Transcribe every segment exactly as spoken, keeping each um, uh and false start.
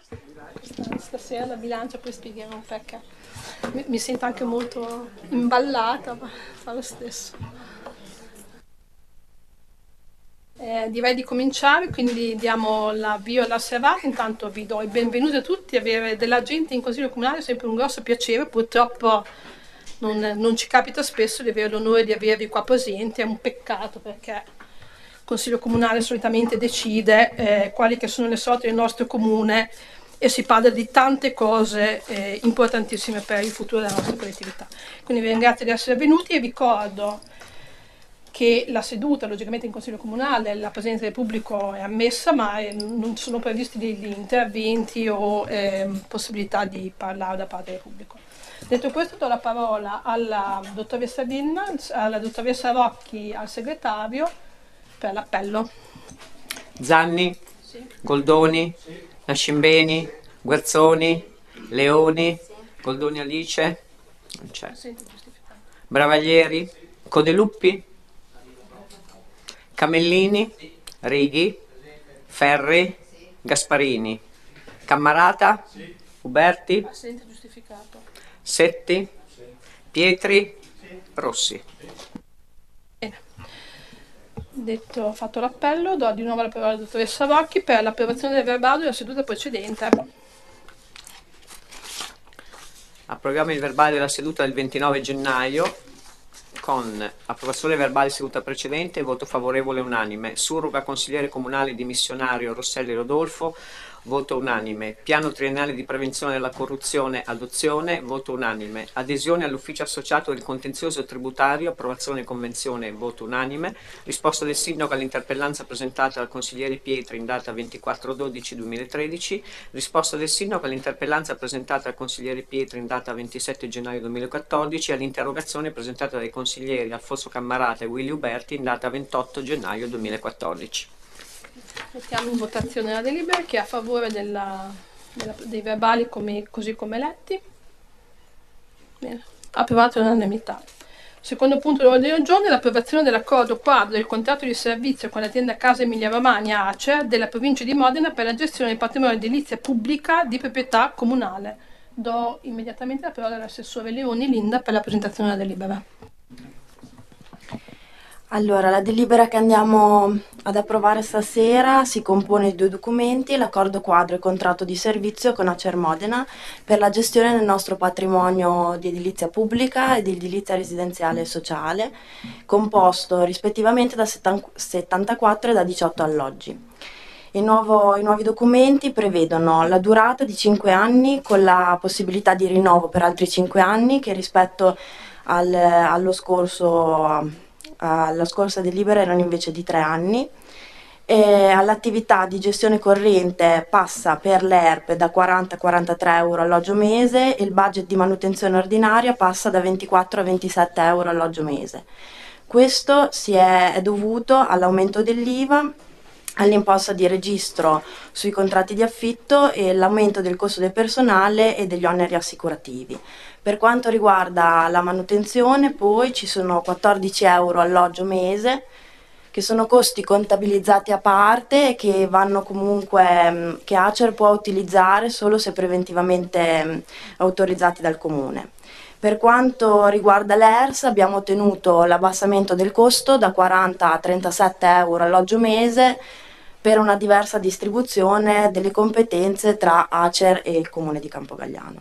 Stasera la bilancia, poi spiegherò perché. Mi, mi sento anche molto imballata, ma fa lo stesso. Eh, direi di cominciare, quindi diamo l'avvio alla serata. Intanto vi do il benvenuto a tutti. Avere della gente in Consiglio Comunale è sempre un grosso piacere. Purtroppo non, non ci capita spesso di avere l'onore di avervi qua presenti. È un peccato perché il Consiglio Comunale solitamente decide eh, quali che sono le sorti del nostro comune e si parla di tante cose eh, importantissime per il futuro della nostra collettività. Quindi vi ringrazio di essere venuti e ricordo che la seduta, logicamente in Consiglio Comunale, la presenza del pubblico è ammessa, ma non sono previsti degli interventi o eh, possibilità di parlare da parte del pubblico. Detto questo, do la parola alla dottoressa Dinna, alla dottoressa Rocchi, al segretario, per l'appello. Zanni, sì. Goldoni, sì. Nascimbeni, Guerzoni, Leoni, sì. Goldoni Alice, non c'è. Bravaglieri, Codeluppi, Camellini, Righi, Ferri, Gasparini, Cammarata, Uberti, Setti, Pietri, Rossi. Bene. Detto, fatto l'appello, do di nuovo la parola alla dottoressa Rocchi per l'approvazione del verbale della seduta precedente. Approviamo il verbale della seduta del ventinove gennaio con approvazione verbale seduta precedente e voto favorevole unanime. Surroga consigliere comunale dimissionario Rosselli Rodolfo, voto unanime. Piano triennale di prevenzione della corruzione, adozione, voto unanime. Adesione all'ufficio associato del contenzioso tributario, approvazione convenzione, voto unanime. Risposta del sindaco all'interpellanza presentata dal consigliere Pietri in data ventiquattro dodici duemilatredici. Risposta del sindaco all'interpellanza presentata dal consigliere Pietri in data ventisette gennaio duemilaquattordici e all'interrogazione presentata dai consiglieri Alfonso Cammarata e Willy Uberti in data ventotto gennaio duemilaquattordici. Mettiamo in votazione la delibera. Chi è a favore della, della, dei verbali come, così come letti? Bene, approvato all'unanimità. Secondo punto dell'ordine del giorno è l'approvazione dell'accordo quadro del contratto di servizio con l'azienda Casa Emilia Romagna Acer della provincia di Modena per la gestione del patrimonio edilizia pubblica di proprietà comunale. Do immediatamente la parola all'assessore Leoni Linda per la presentazione della delibera. Allora, la delibera che andiamo ad approvare stasera si compone di due documenti: l'accordo quadro e contratto di servizio con Acer Modena per la gestione del nostro patrimonio di edilizia pubblica e di edilizia residenziale e sociale, composto rispettivamente da settantaquattro e da diciotto alloggi. Il nuovo, I nuovi documenti prevedono la durata di cinque anni con la possibilità di rinnovo per altri cinque anni che rispetto al, allo scorso... alla scorsa delibera erano invece di tre anni. E all'attività di gestione corrente passa per l'E R P da quaranta a quarantatré euro alloggio mese e il budget di manutenzione ordinaria passa da ventiquattro a ventisette euro alloggio mese. Questo si è, è dovuto all'aumento dell'I V A, all'imposta di registro sui contratti di affitto e l'aumento del costo del personale e degli oneri assicurativi. Per quanto riguarda la manutenzione, poi ci sono quattordici euro alloggio mese, che sono costi contabilizzati a parte e che vanno comunque, che Acer può utilizzare solo se preventivamente autorizzati dal comune. Per quanto riguarda l'E R S abbiamo ottenuto l'abbassamento del costo da quaranta a trentasette euro alloggio mese per una diversa distribuzione delle competenze tra Acer e il comune di Campogalliano.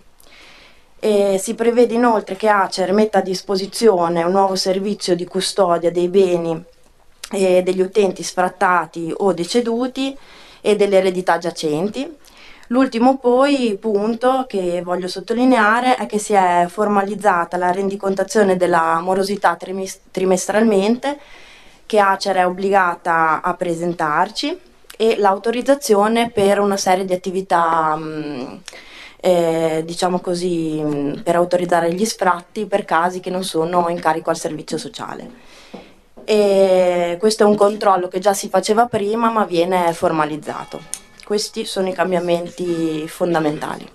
E si prevede inoltre che Acer metta a disposizione un nuovo servizio di custodia dei beni e degli utenti sfrattati o deceduti e delle eredità giacenti. L'ultimo poi punto che voglio sottolineare è che si è formalizzata la rendicontazione della morosità trimestralmente che Acer è obbligata a presentarci e l'autorizzazione per una serie di attività mh, Eh, diciamo così, mh, per autorizzare gli sfratti per casi che non sono in carico al servizio sociale. E questo è un controllo che già si faceva prima ma viene formalizzato. Questi sono i cambiamenti fondamentali.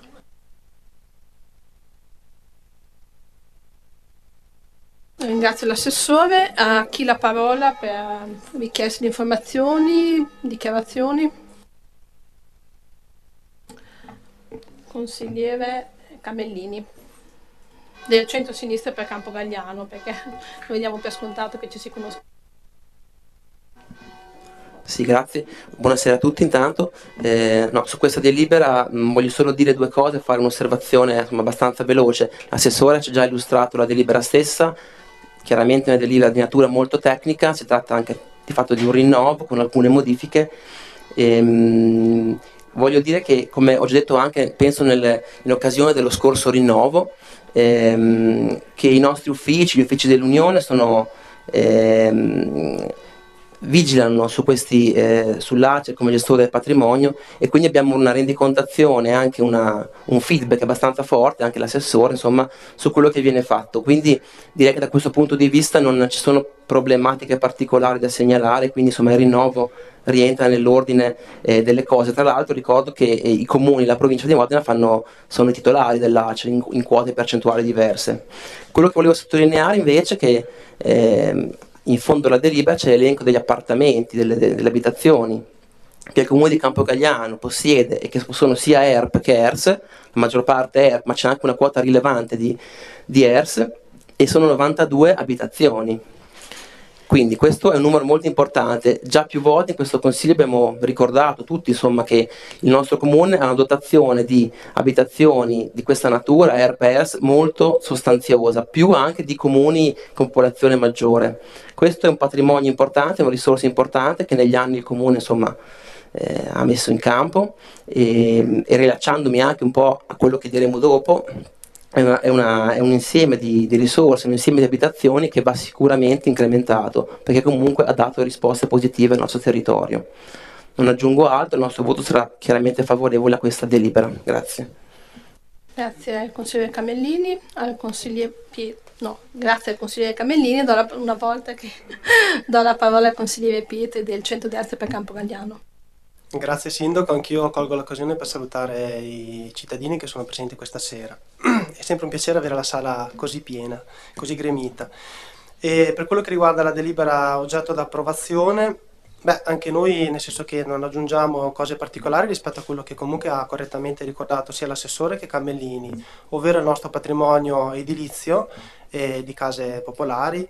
Ringrazio l'assessore. A chi la parola per richieste di informazioni, dichiarazioni? consigliere Camellini, del centro-sinistra per Campo Galliano, perché lo vediamo per scontato che ci si conosca. Sì, grazie. Buonasera a tutti intanto. Eh, no, su questa delibera mh, voglio solo dire due cose, fare un'osservazione insomma, abbastanza veloce. L'assessore ci ha già illustrato la delibera stessa, chiaramente è una delibera di natura molto tecnica, si tratta anche di fatto di un rinnovo con alcune modifiche. E, mh, voglio dire che, come ho già detto anche, penso nel, in occasione dello scorso rinnovo, ehm, che i nostri uffici, gli uffici dell'Unione sono... Ehm, vigilano su questi, eh, sull'A C E R come gestore del patrimonio, e quindi abbiamo una rendicontazione, anche una, un feedback abbastanza forte, anche l'assessore, insomma, su quello che viene fatto. Quindi direi che da questo punto di vista non ci sono problematiche particolari da segnalare, quindi insomma il rinnovo rientra nell'ordine eh, delle cose. Tra l'altro ricordo che eh, i comuni, la provincia di Modena fanno, sono i titolari dell'A C E R in, in quote percentuali diverse. Quello che volevo sottolineare invece è che eh, in fondo alla delibera c'è l'elenco degli appartamenti, delle, delle abitazioni che il comune di Campo Galliano possiede e che sono sia E R P che E R S, la maggior parte E R P, ma c'è anche una quota rilevante di, di E R S, e sono novantadue abitazioni. Quindi questo è un numero molto importante. Già più volte in questo Consiglio abbiamo ricordato tutti insomma, che il nostro comune ha una dotazione di abitazioni di questa natura, E R P E R S, molto sostanziosa, più anche di comuni con popolazione maggiore. Questo è un patrimonio importante, una risorsa importante che negli anni il comune insomma, eh, ha messo in campo, e, e rilacciandomi anche un po' a quello che diremo dopo, È, una, è, una, è un insieme di, di risorse, un insieme di abitazioni che va sicuramente incrementato, perché comunque ha dato risposte positive al nostro territorio. Non aggiungo altro, il nostro voto sarà chiaramente favorevole a questa delibera. Grazie. Grazie al consigliere Camellini, al consigliere Pietro. No, grazie al consigliere Camellini, do la, una volta che do la parola al consigliere Pietro del centro-destra per Campo Galliano. Grazie Sindaco, anch'io colgo l'occasione per salutare i cittadini che sono presenti questa sera. È sempre un piacere avere la sala così piena, così gremita. E per quello che riguarda la delibera oggetto d'approvazione, beh, anche noi, nel senso che non aggiungiamo cose particolari rispetto a quello che comunque ha correttamente ricordato sia l'assessore che Camellini, ovvero il nostro patrimonio edilizio eh, di case popolari.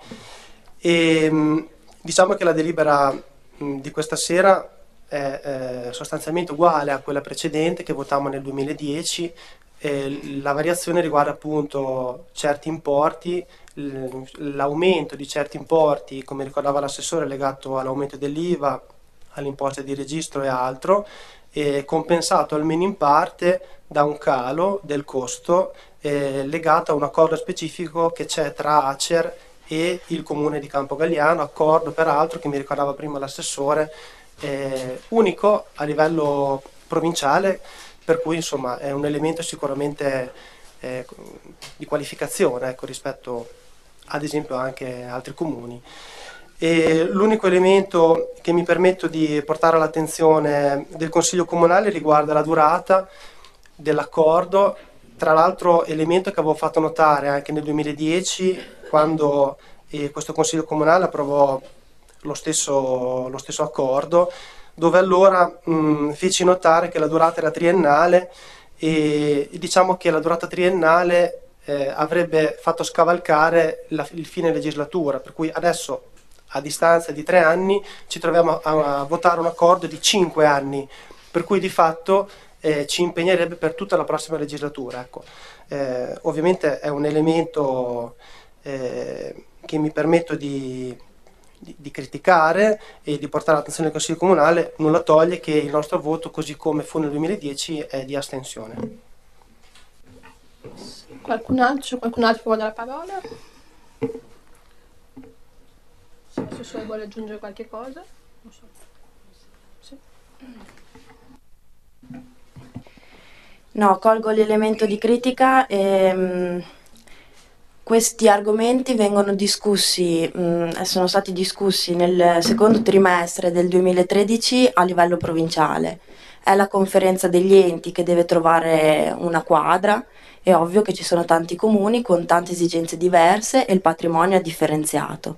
E diciamo che la delibera mh, di questa sera è eh, sostanzialmente uguale a quella precedente che votammo nel duemiladieci. Eh, la variazione riguarda appunto certi importi, l'aumento di certi importi, come ricordava l'assessore, legato all'aumento dell'I V A, all'imposta di registro e altro, eh, compensato almeno in parte da un calo del costo eh, legato a un accordo specifico che c'è tra A C E R e il comune di Campo Galliano, accordo peraltro che mi ricordava prima l'assessore, Eh, unico a livello provinciale, per cui insomma è un elemento sicuramente eh, di qualificazione ecco, rispetto ad esempio anche a altri comuni. E l'unico elemento che mi permetto di portare all'attenzione del Consiglio Comunale riguarda la durata dell'accordo, tra l'altro elemento che avevo fatto notare anche nel duemiladieci quando eh, questo Consiglio Comunale approvò Lo stesso, lo stesso accordo, dove allora mh, feci notare che la durata era triennale e, e diciamo che la durata triennale eh, avrebbe fatto scavalcare la, il fine legislatura, per cui adesso a distanza di tre anni ci troviamo a, a votare un accordo di cinque anni, per cui di fatto eh, ci impegnerebbe per tutta la prossima legislatura. Ecco. Eh, ovviamente è un elemento eh, che mi permetto di Di, di criticare e di portare all'attenzione del Consiglio Comunale, nulla toglie che il nostro voto, così come fu nel duemiladieci, è di astensione. Qualcun altro, qualcun altro vuole la parola? Se l'assessore vuole aggiungere qualche cosa? Non so. Sì. No, colgo l'elemento di critica e mh, questi argomenti vengono discussi, mh, sono stati discussi nel secondo trimestre del duemilatredici a livello provinciale. È la conferenza degli enti che deve trovare una quadra. È ovvio che ci sono tanti comuni con tante esigenze diverse e il patrimonio è differenziato.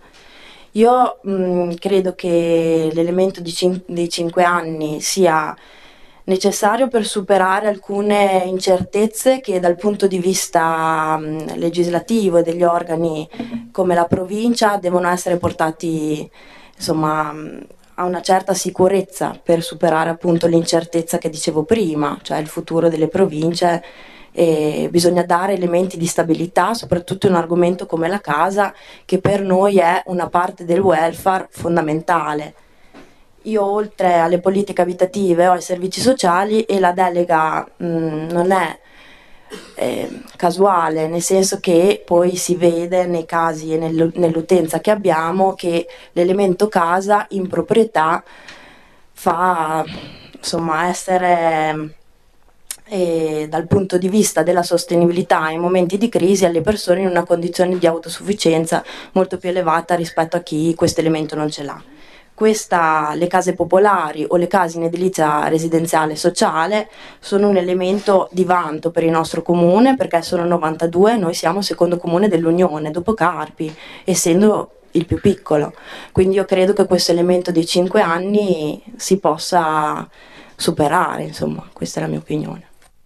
Io mh, credo che l'elemento di cin- dei cinque anni sia necessario per superare alcune incertezze che dal punto di vista mh, legislativo e degli organi come la provincia devono essere portati, insomma, mh, a una certa sicurezza per superare appunto l'incertezza che dicevo prima, cioè il futuro delle province. E bisogna dare elementi di stabilità, soprattutto in un argomento come la casa, che per noi è una parte del welfare fondamentale. Io oltre alle politiche abitative ho i servizi sociali e la delega mh, non è eh, casuale, nel senso che poi si vede nei casi e nel, nell'utenza che abbiamo che l'elemento casa in proprietà fa, insomma, essere e dal punto di vista della sostenibilità in momenti di crisi alle persone in una condizione di autosufficienza molto più elevata rispetto a chi questo elemento non ce l'ha. Questa, le case popolari o le case in edilizia residenziale sociale sono un elemento di vanto per il nostro comune, perché sono novantadue, noi siamo il secondo comune dell'Unione dopo Carpi, essendo il più piccolo, quindi io credo che questo elemento dei cinque anni si possa superare, insomma, questa è la mia opinione.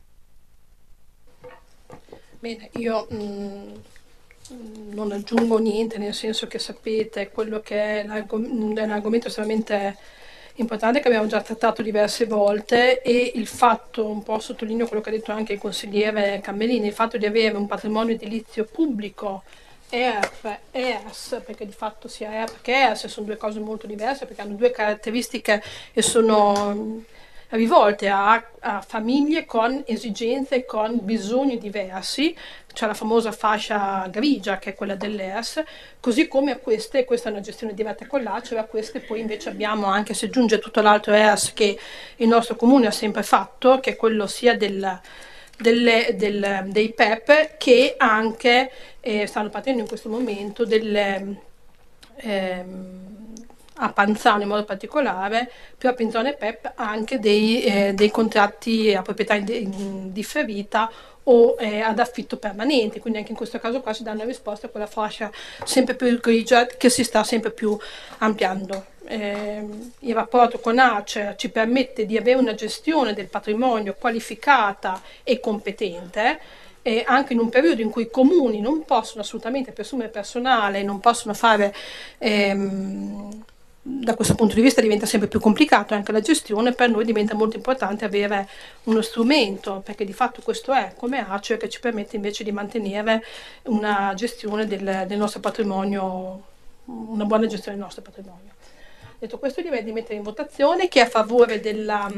Bene, io mh, non aggiungo niente, nel senso che sapete quello che è, l'argom- è un argomento estremamente importante che abbiamo già trattato diverse volte, e il fatto, un po' sottolineo quello che ha detto anche il consigliere Cammellini, il fatto di avere un patrimonio edilizio pubblico E R P e E R S, perché di fatto sia E R P che E R S sono due cose molto diverse, perché hanno due caratteristiche e sono rivolte a, a famiglie con esigenze, con bisogni diversi. C'è la famosa fascia grigia che è quella dell'E R S, così come a queste, questa è una gestione diretta con l'A C E R, a queste poi invece abbiamo, anche se giunge tutto l'altro E R S che il nostro comune ha sempre fatto, che è quello sia del, delle, del, dei P E P che anche eh, stanno partendo in questo momento delle... Ehm, a Panzano in modo particolare, più a Pinzone e P E P anche dei, eh, dei contratti a proprietà differita o eh, ad affitto permanente, quindi anche in questo caso qua si dà una risposta a quella fascia sempre più grigia che si sta sempre più ampliando. Eh, il rapporto con A C E R ci permette di avere una gestione del patrimonio qualificata e competente, e anche in un periodo in cui i comuni non possono assolutamente assumere personale, non possono fare ehm, da questo punto di vista diventa sempre più complicato anche la gestione. Per noi diventa molto importante avere uno strumento, perché di fatto questo è come A C E R, che ci permette invece di mantenere una gestione del, del nostro patrimonio, una buona gestione del nostro patrimonio. Detto questo, direi di mettere in votazione. Chi è a favore della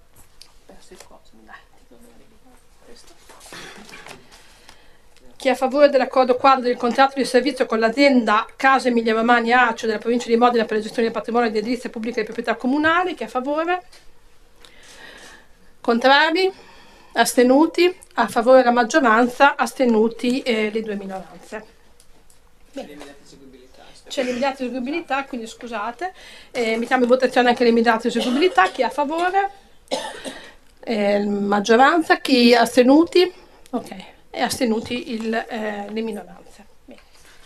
Chi è a favore dell'accordo quadro del contratto di servizio con l'azienda Case Emilia Romagna A C E della provincia di Modena per la gestione del patrimonio di edilizia pubblica e di proprietà comunale? Chi è a favore? Contrari? Astenuti? A favore la maggioranza, astenuti eh, le due minoranze. Bene. C'è l'immediata eseguibilità, quindi scusate. Eh, mettiamo in votazione anche l'immediata eseguibilità. Chi è a favore? Eh, maggioranza. Chi astenuti? Ok. E astenuti il, eh, le minoranze. Bene.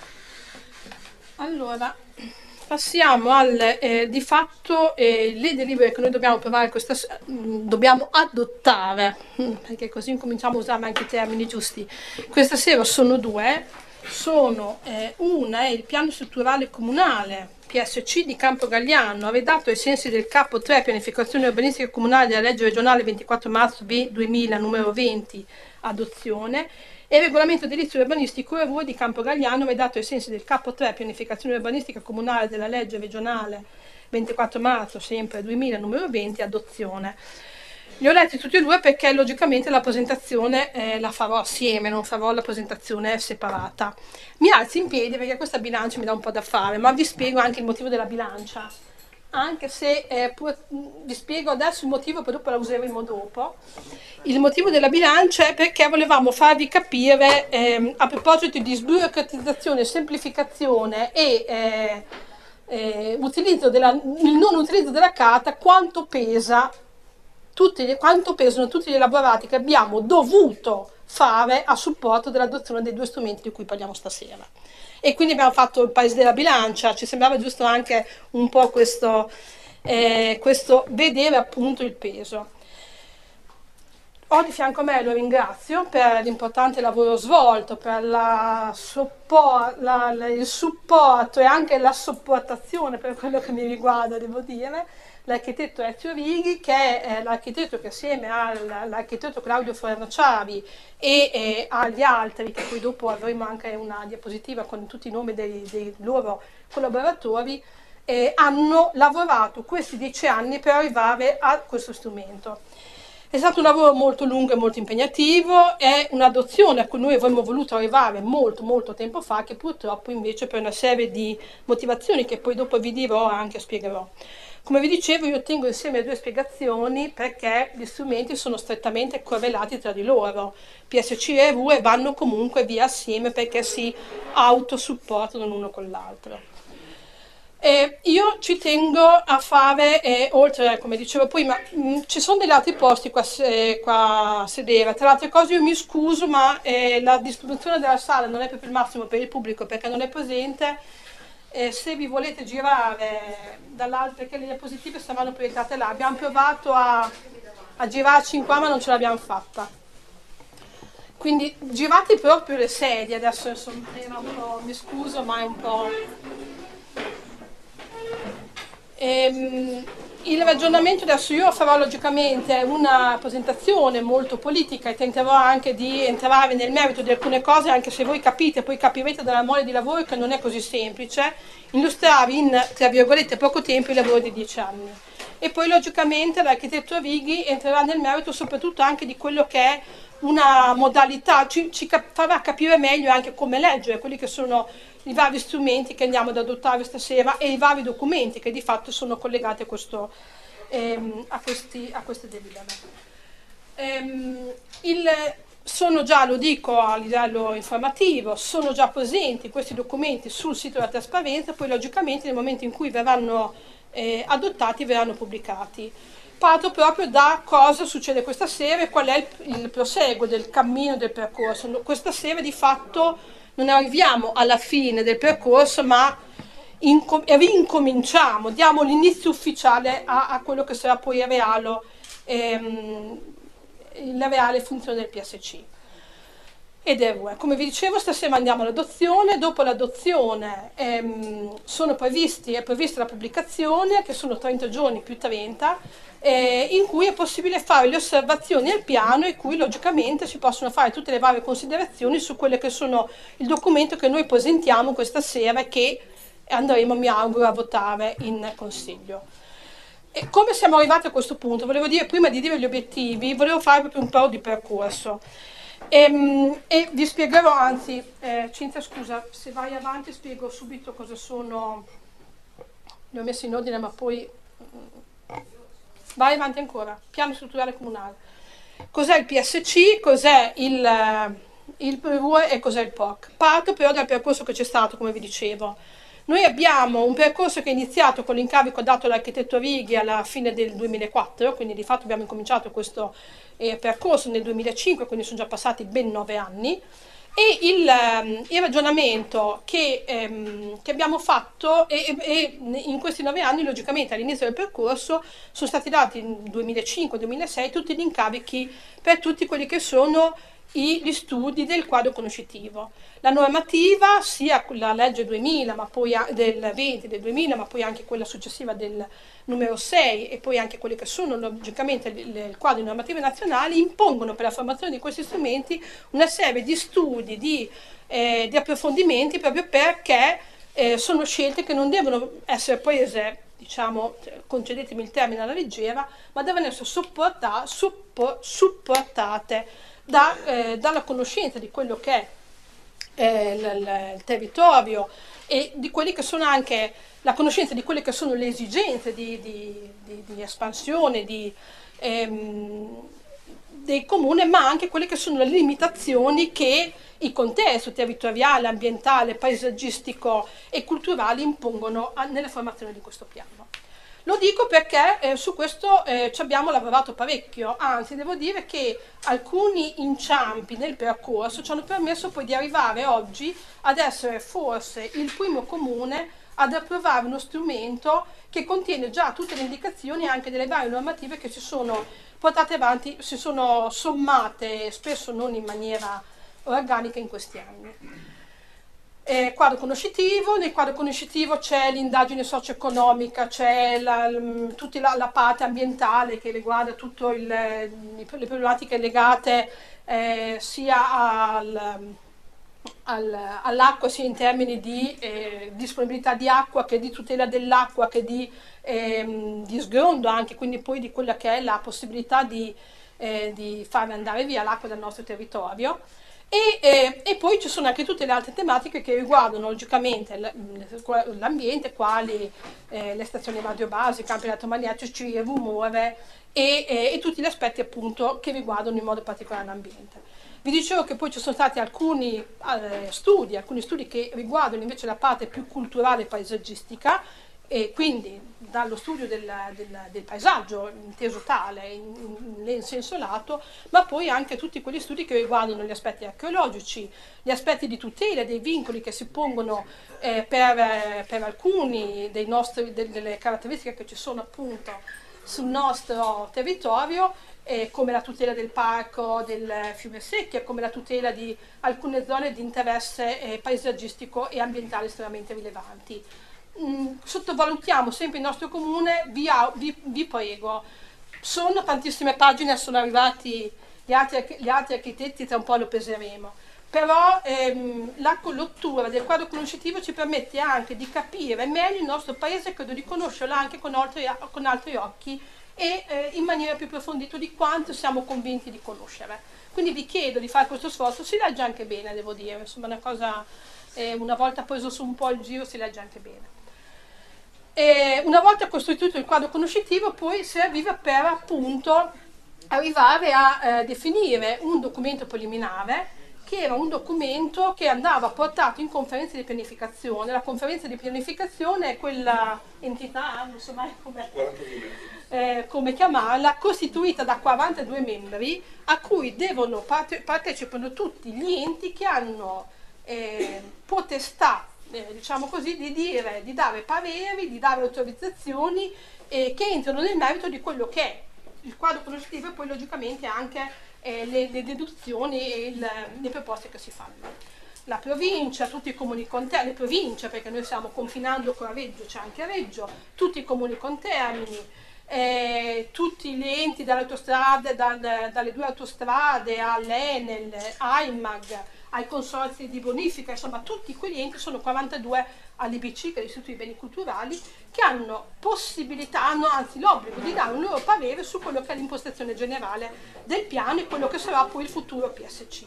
Allora, passiamo al eh, di fatto eh, le delibere che noi dobbiamo approvare questa mh, dobbiamo adottare, mh, perché così incominciamo a usare anche i termini giusti. Questa sera sono due, sono eh, una è il piano strutturale comunale P S C di Campo Galliano, redatto ai sensi del capo tre pianificazione urbanistica comunale della legge regionale ventiquattro marzo B duemila numero venti adozione, e il regolamento edilizio urbanistico e R U di Campo Galliano, redatto ai sensi del capo tre pianificazione urbanistica comunale della legge regionale ventiquattro marzo sempre duemila numero venti adozione. Li ho letti tutti e due perché logicamente la presentazione eh, la farò assieme, non farò la presentazione separata. Mi alzo in piedi perché questa bilancia mi dà un po' da fare, ma vi spiego anche il motivo della bilancia. Anche se eh, pur, vi spiego adesso il motivo, poi dopo la useremo dopo. Il motivo della bilancia è perché volevamo farvi capire, eh, a proposito di sburocratizzazione, semplificazione e eh, eh, utilizzo della, il non utilizzo della carta, quanto pesa tutti gli, quanto pesano tutti gli elaborati che abbiamo dovuto fare a supporto dell'adozione dei due strumenti di cui parliamo stasera. E quindi abbiamo fatto il paese della bilancia, ci sembrava giusto anche un po' questo, eh, questo vedere appunto il peso. ho di fianco a me, lo ringrazio per l'importante lavoro svolto, per la support, la, la, il supporto e anche la sopportazione per quello che mi riguarda, devo dire, l'architetto Ezio Righi, che è l'architetto che assieme all'architetto Claudio Fornaciari e eh, agli altri, che poi dopo avremo anche una diapositiva con tutti i nomi dei, dei loro collaboratori, eh, hanno lavorato questi dieci anni per arrivare a questo strumento. È stato un lavoro molto lungo e molto impegnativo, è un'adozione a cui noi avremmo voluto arrivare molto molto tempo fa, che purtroppo invece per una serie di motivazioni che poi dopo vi dirò anche spiegherò. Come vi dicevo, io tengo insieme due spiegazioni perché gli strumenti sono strettamente correlati tra di loro. P S C e R U E vanno comunque via assieme perché si autosupportano l'uno con l'altro. Eh, io ci tengo a fare, eh, oltre, come dicevo prima, mh, ci sono degli altri posti qua, eh, qua a sedere. Tra le altre cose io mi scuso, ma eh, la distribuzione della sala non è proprio il massimo per il pubblico perché non è presente. Eh, se vi volete girare dall'alto, perché le diapositive stavano proiettate là, abbiamo provato a, a girarci in qua ma non ce l'abbiamo fatta. Quindi girate proprio le sedie, adesso insomma, era un po', mi scuso ma è un po'... Ehm, il ragionamento adesso io farò logicamente una presentazione molto politica e tenterò anche di entrare nel merito di alcune cose, anche se voi capite, poi capirete dalla mole di lavoro che non è così semplice illustrare in, tra virgolette, poco tempo il lavoro di dieci anni. E poi logicamente l'architetto Righi entrerà nel merito soprattutto anche di quello che è una modalità, ci, ci cap- farà capire meglio anche come leggere quelli che sono i vari strumenti che andiamo ad adottare stasera e i vari documenti che di fatto sono collegati a, questo, ehm, a, questi, a queste delibere. Ehm, il, sono già, lo dico a livello informativo, sono già presenti questi documenti sul sito della trasparenza, poi logicamente nel momento in cui verranno eh, adottati verranno pubblicati. Parto proprio da cosa succede questa sera e qual è il, il proseguo del cammino del percorso. Questa sera di fatto non arriviamo alla fine del percorso, ma inco- rincominciamo, diamo l'inizio ufficiale a, a quello che sarà poi il reale, ehm, la reale funzione del P S C. Ed è, come vi dicevo, stasera andiamo all'adozione. Dopo l'adozione ehm, sono previsti, è prevista la pubblicazione, che sono trenta giorni più trenta, eh, in cui è possibile fare le osservazioni al piano e cui logicamente si possono fare tutte le varie considerazioni su quello che sono il documento che noi presentiamo questa sera e che andremo, mi auguro, a votare in Consiglio. E come siamo arrivati a questo punto? Volevo dire, prima di dire gli obiettivi, volevo fare proprio un po' di percorso. E, e vi spiegherò, anzi, eh, Cinzia scusa, se vai avanti spiego subito cosa sono, li ho messi in ordine ma poi, vai avanti ancora, piano strutturale comunale. Cos'è il P S C, cos'è il, il P R U E e cos'è il P O C? Parto però dal percorso che c'è stato, come vi dicevo. Noi abbiamo un percorso che è iniziato con l'incarico dato all'architetto Righi alla fine del duemilaquattro, quindi di fatto abbiamo incominciato questo eh, percorso nel duemilacinque, quindi sono già passati ben nove anni, e il, um, il ragionamento che, um, che abbiamo fatto e, e in questi nove anni, logicamente all'inizio del percorso, sono stati dati nel duemilacinque duemilasei tutti gli incarichi per tutti quelli che sono gli studi del quadro conoscitivo. La normativa, sia la legge duemila, ma poi del venti del duemila, ma poi anche quella successiva del numero sei e poi anche quelle che sono logicamente il quadro normative nazionali, impongono per la formazione di questi strumenti una serie di studi, di, eh, di approfondimenti, proprio perché eh, sono scelte che non devono essere prese, diciamo, concedetemi il termine alla leggera, ma devono essere supportate, suppor, supportate Da, eh, dalla conoscenza di quello che è eh, l- il territorio e di quelli che sono anche la conoscenza di quelle che sono le esigenze di, di, di, di espansione di, ehm, dei comuni, ma anche quelle che sono le limitazioni che il contesto territoriale, ambientale, paesaggistico e culturale impongono a, nella formazione di questo piano. Lo dico perché eh, su questo eh, ci abbiamo lavorato parecchio, anzi devo dire che alcuni inciampi nel percorso ci hanno permesso poi di arrivare oggi ad essere forse il primo comune ad approvare uno strumento che contiene già tutte le indicazioni anche delle varie normative che si sono portate avanti, si sono sommate, spesso non in maniera organica, in questi anni. Eh, quadro conoscitivo, nel quadro conoscitivo c'è l'indagine socio-economica, c'è la, tutta la, la parte ambientale che riguarda tutte le problematiche legate eh, sia al, al, all'acqua, sia in termini di eh, disponibilità di acqua, che di tutela dell'acqua, che di, eh, di sgrondo anche, quindi poi di quella che è la possibilità di, eh, di far andare via l'acqua dal nostro territorio. E, eh, e poi ci sono anche tutte le altre tematiche che riguardano logicamente l'ambiente, quali eh, le stazioni radiobasi, i campi elettromagnetici, il rumore e, eh, e tutti gli aspetti appunto che riguardano in modo particolare l'ambiente. Vi dicevo che poi ci sono stati alcuni eh, studi, alcuni studi che riguardano invece la parte più culturale e paesaggistica, e quindi dallo studio del, del, del paesaggio inteso tale in, in, in senso lato, ma poi anche tutti quegli studi che riguardano gli aspetti archeologici, gli aspetti di tutela, dei vincoli che si pongono eh, per, per alcuni dei nostri, delle caratteristiche che ci sono appunto sul nostro territorio, eh, come la tutela del parco del fiume Secchia, come la tutela di alcune zone di interesse eh, paesaggistico e ambientale estremamente rilevanti. Mm, sottovalutiamo sempre il nostro comune, vi, vi, vi prego, sono tantissime pagine, sono arrivati gli altri, gli altri architetti, tra un po' lo peseremo, però ehm, la lettura del quadro conoscitivo ci permette anche di capire meglio il nostro paese, credo di conoscerlo anche con altri, con altri occhi e eh, in maniera più approfondita di quanto siamo convinti di conoscere. Quindi vi chiedo di fare questo sforzo, si legge anche bene, devo dire, insomma una cosa, eh, una volta preso su un po' il giro si legge anche bene. E una volta costituito il quadro conoscitivo poi si arriva per appunto arrivare a eh, definire un documento preliminare, che era un documento che andava portato in conferenza di pianificazione. La conferenza di pianificazione è quella entità, non so mai come, eh, come chiamarla, costituita da quarantadue membri a cui devono parte, partecipano tutti gli enti che hanno eh, potestà, Eh, diciamo così, di dire, di dare pareri, di dare autorizzazioni eh, che entrano nel merito di quello che è il quadro conoscitivo e poi logicamente anche eh, le, le deduzioni e il, le proposte che si fanno. La provincia, tutti i comuni contermini, le province, perché noi stiamo confinando con Reggio, c'è anche Reggio, tutti i comuni contermini, eh, tutti gli enti dalle autostrade, dal, dalle due autostrade all'Enel, AIMAG, ai consorzi di bonifica, insomma tutti quegli enti, sono quarantadue all'I B C, che è l'Istituto dei Beni Culturali, che hanno possibilità, hanno anzi l'obbligo di dare un loro parere su quello che è l'impostazione generale del piano e quello che sarà poi il futuro P S C.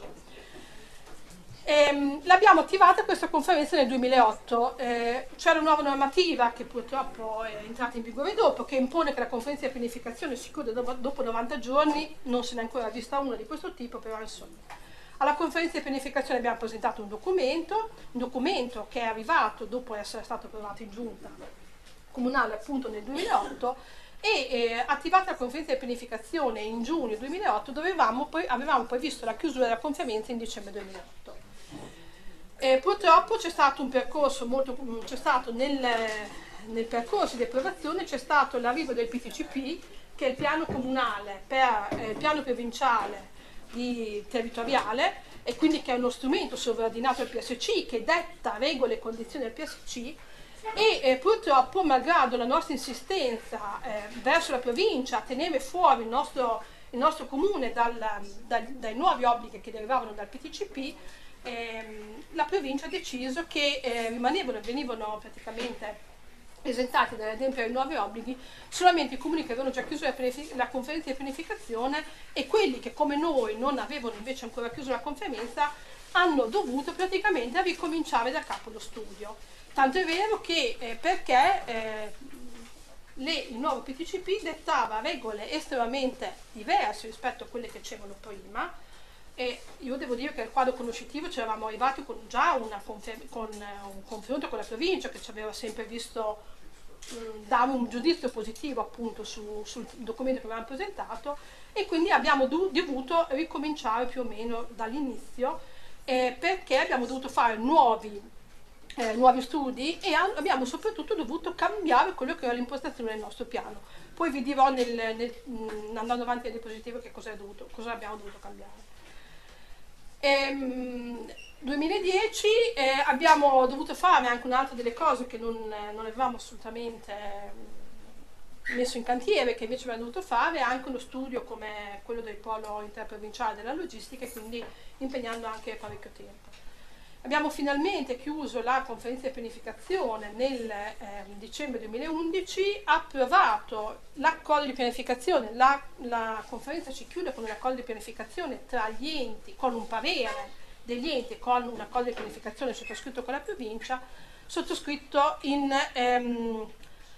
Ehm, l'abbiamo attivata questa conferenza nel duemilaotto, eh, c'è una nuova normativa che purtroppo è entrata in vigore dopo, che impone che la conferenza di pianificazione si chiude dopo, dopo novanta giorni, non se ne è ancora vista una di questo tipo, però insomma. Alla conferenza di pianificazione abbiamo presentato un documento, un documento che è arrivato dopo essere stato approvato in giunta comunale appunto nel duemilaotto e eh, attivata la conferenza di pianificazione in giugno duemilaotto, dovevamo poi, avevamo poi visto la chiusura della conferenza in dicembre duemilaotto. Eh, purtroppo c'è stato un percorso molto, c'è stato nel, nel percorso di approvazione c'è stato l'arrivo del P T C P, che è il piano comunale per eh, il piano provinciale di territoriale, e quindi che è uno strumento sovraordinato al P S C che detta regole e condizioni del P S C e eh, purtroppo, malgrado la nostra insistenza eh, verso la provincia a tenere fuori il nostro, il nostro comune dal, dal, dai nuovi obblighi che derivavano dal P T C P, ehm, la provincia ha deciso che eh, rimanevano, venivano praticamente esentati dall'adempiere ai nuovi obblighi solamente i comuni che avevano già chiuso la, la conferenza di pianificazione, e quelli che come noi non avevano invece ancora chiuso la conferenza hanno dovuto praticamente ricominciare da capo lo studio. Tanto è vero che eh, perché eh, le, il nuovo P T C P dettava regole estremamente diverse rispetto a quelle che c'erano prima, e io devo dire che al quadro conoscitivo ci eravamo arrivati con già una confer- con uh, un confronto con la provincia che ci aveva sempre visto dare un giudizio positivo appunto su, sul documento che avevamo presentato, e quindi abbiamo do- dovuto ricominciare più o meno dall'inizio eh, perché abbiamo dovuto fare nuovi, eh, nuovi studi e a, abbiamo soprattutto dovuto cambiare quello che era l'impostazione del nostro piano. Poi vi dirò nel, nel, mh, andando avanti nel diapositive che cosa, è dovuto, cosa abbiamo dovuto cambiare. Ehm, duemiladieci eh, abbiamo dovuto fare anche un'altra delle cose che non, non avevamo assolutamente messo in cantiere, che invece abbiamo dovuto fare, anche uno studio come quello del polo interprovinciale della logistica, e quindi impegnando anche parecchio tempo. Abbiamo finalmente chiuso la conferenza di pianificazione nel eh, dicembre duemilaundici, approvato l'accordo di pianificazione, la, la conferenza si chiude con un accordo di pianificazione tra gli enti, con un parere degli enti, con un accordo di pianificazione sottoscritto con la provincia, sottoscritto in, ehm,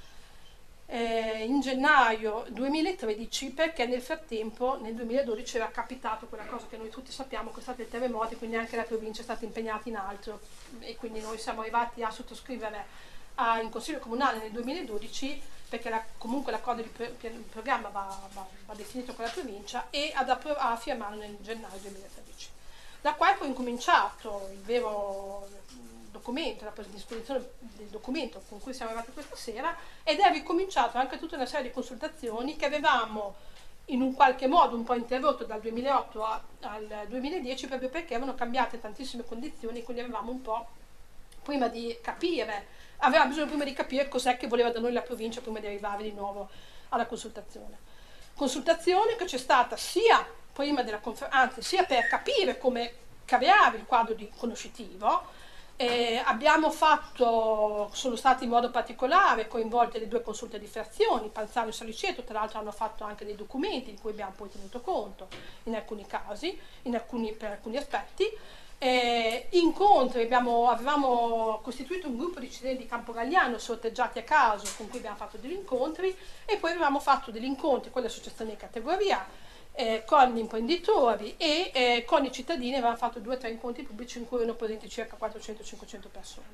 eh, in gennaio duemilatredici, perché nel frattempo nel duemiladodici era capitato quella cosa che noi tutti sappiamo, che è stato il terremoto, quindi anche la provincia è stata impegnata in altro, e quindi noi siamo arrivati a sottoscrivere a, in Consiglio Comunale nel duemiladodici, perché la, comunque l'accordo di pro, programma va, va, va definito con la provincia, e ad a firmarlo nel gennaio duemilatredici. Da qua è poi incominciato il vero documento, la presa a disposizione del documento con cui siamo arrivati questa sera, ed è ricominciato anche tutta una serie di consultazioni che avevamo in un qualche modo un po' interrotto dal duemilaotto a, al duemiladieci, proprio perché avevano cambiato tantissime condizioni, quindi avevamo un po' prima di capire, avevamo bisogno prima di capire cos'è che voleva da noi la provincia prima di arrivare di nuovo alla consultazione. Consultazione che c'è stata sia prima della conferenza, anzi sia per capire come creare il quadro di conoscitivo. Eh, abbiamo fatto, sono stati in modo particolare coinvolte le due consulte di frazioni, Panzano e Saliceto, tra l'altro hanno fatto anche dei documenti di cui abbiamo poi tenuto conto in alcuni casi, in alcuni, per alcuni aspetti. Eh, incontri, abbiamo, avevamo costituito un gruppo di cittadini di Campogalliano sorteggiati a caso, con cui abbiamo fatto degli incontri, e poi avevamo fatto degli incontri con le associazioni di categoria, Eh, con gli imprenditori e eh, con i cittadini. Avevamo fatto due o tre incontri pubblici in cui erano presenti circa quattrocento cinquecento persone.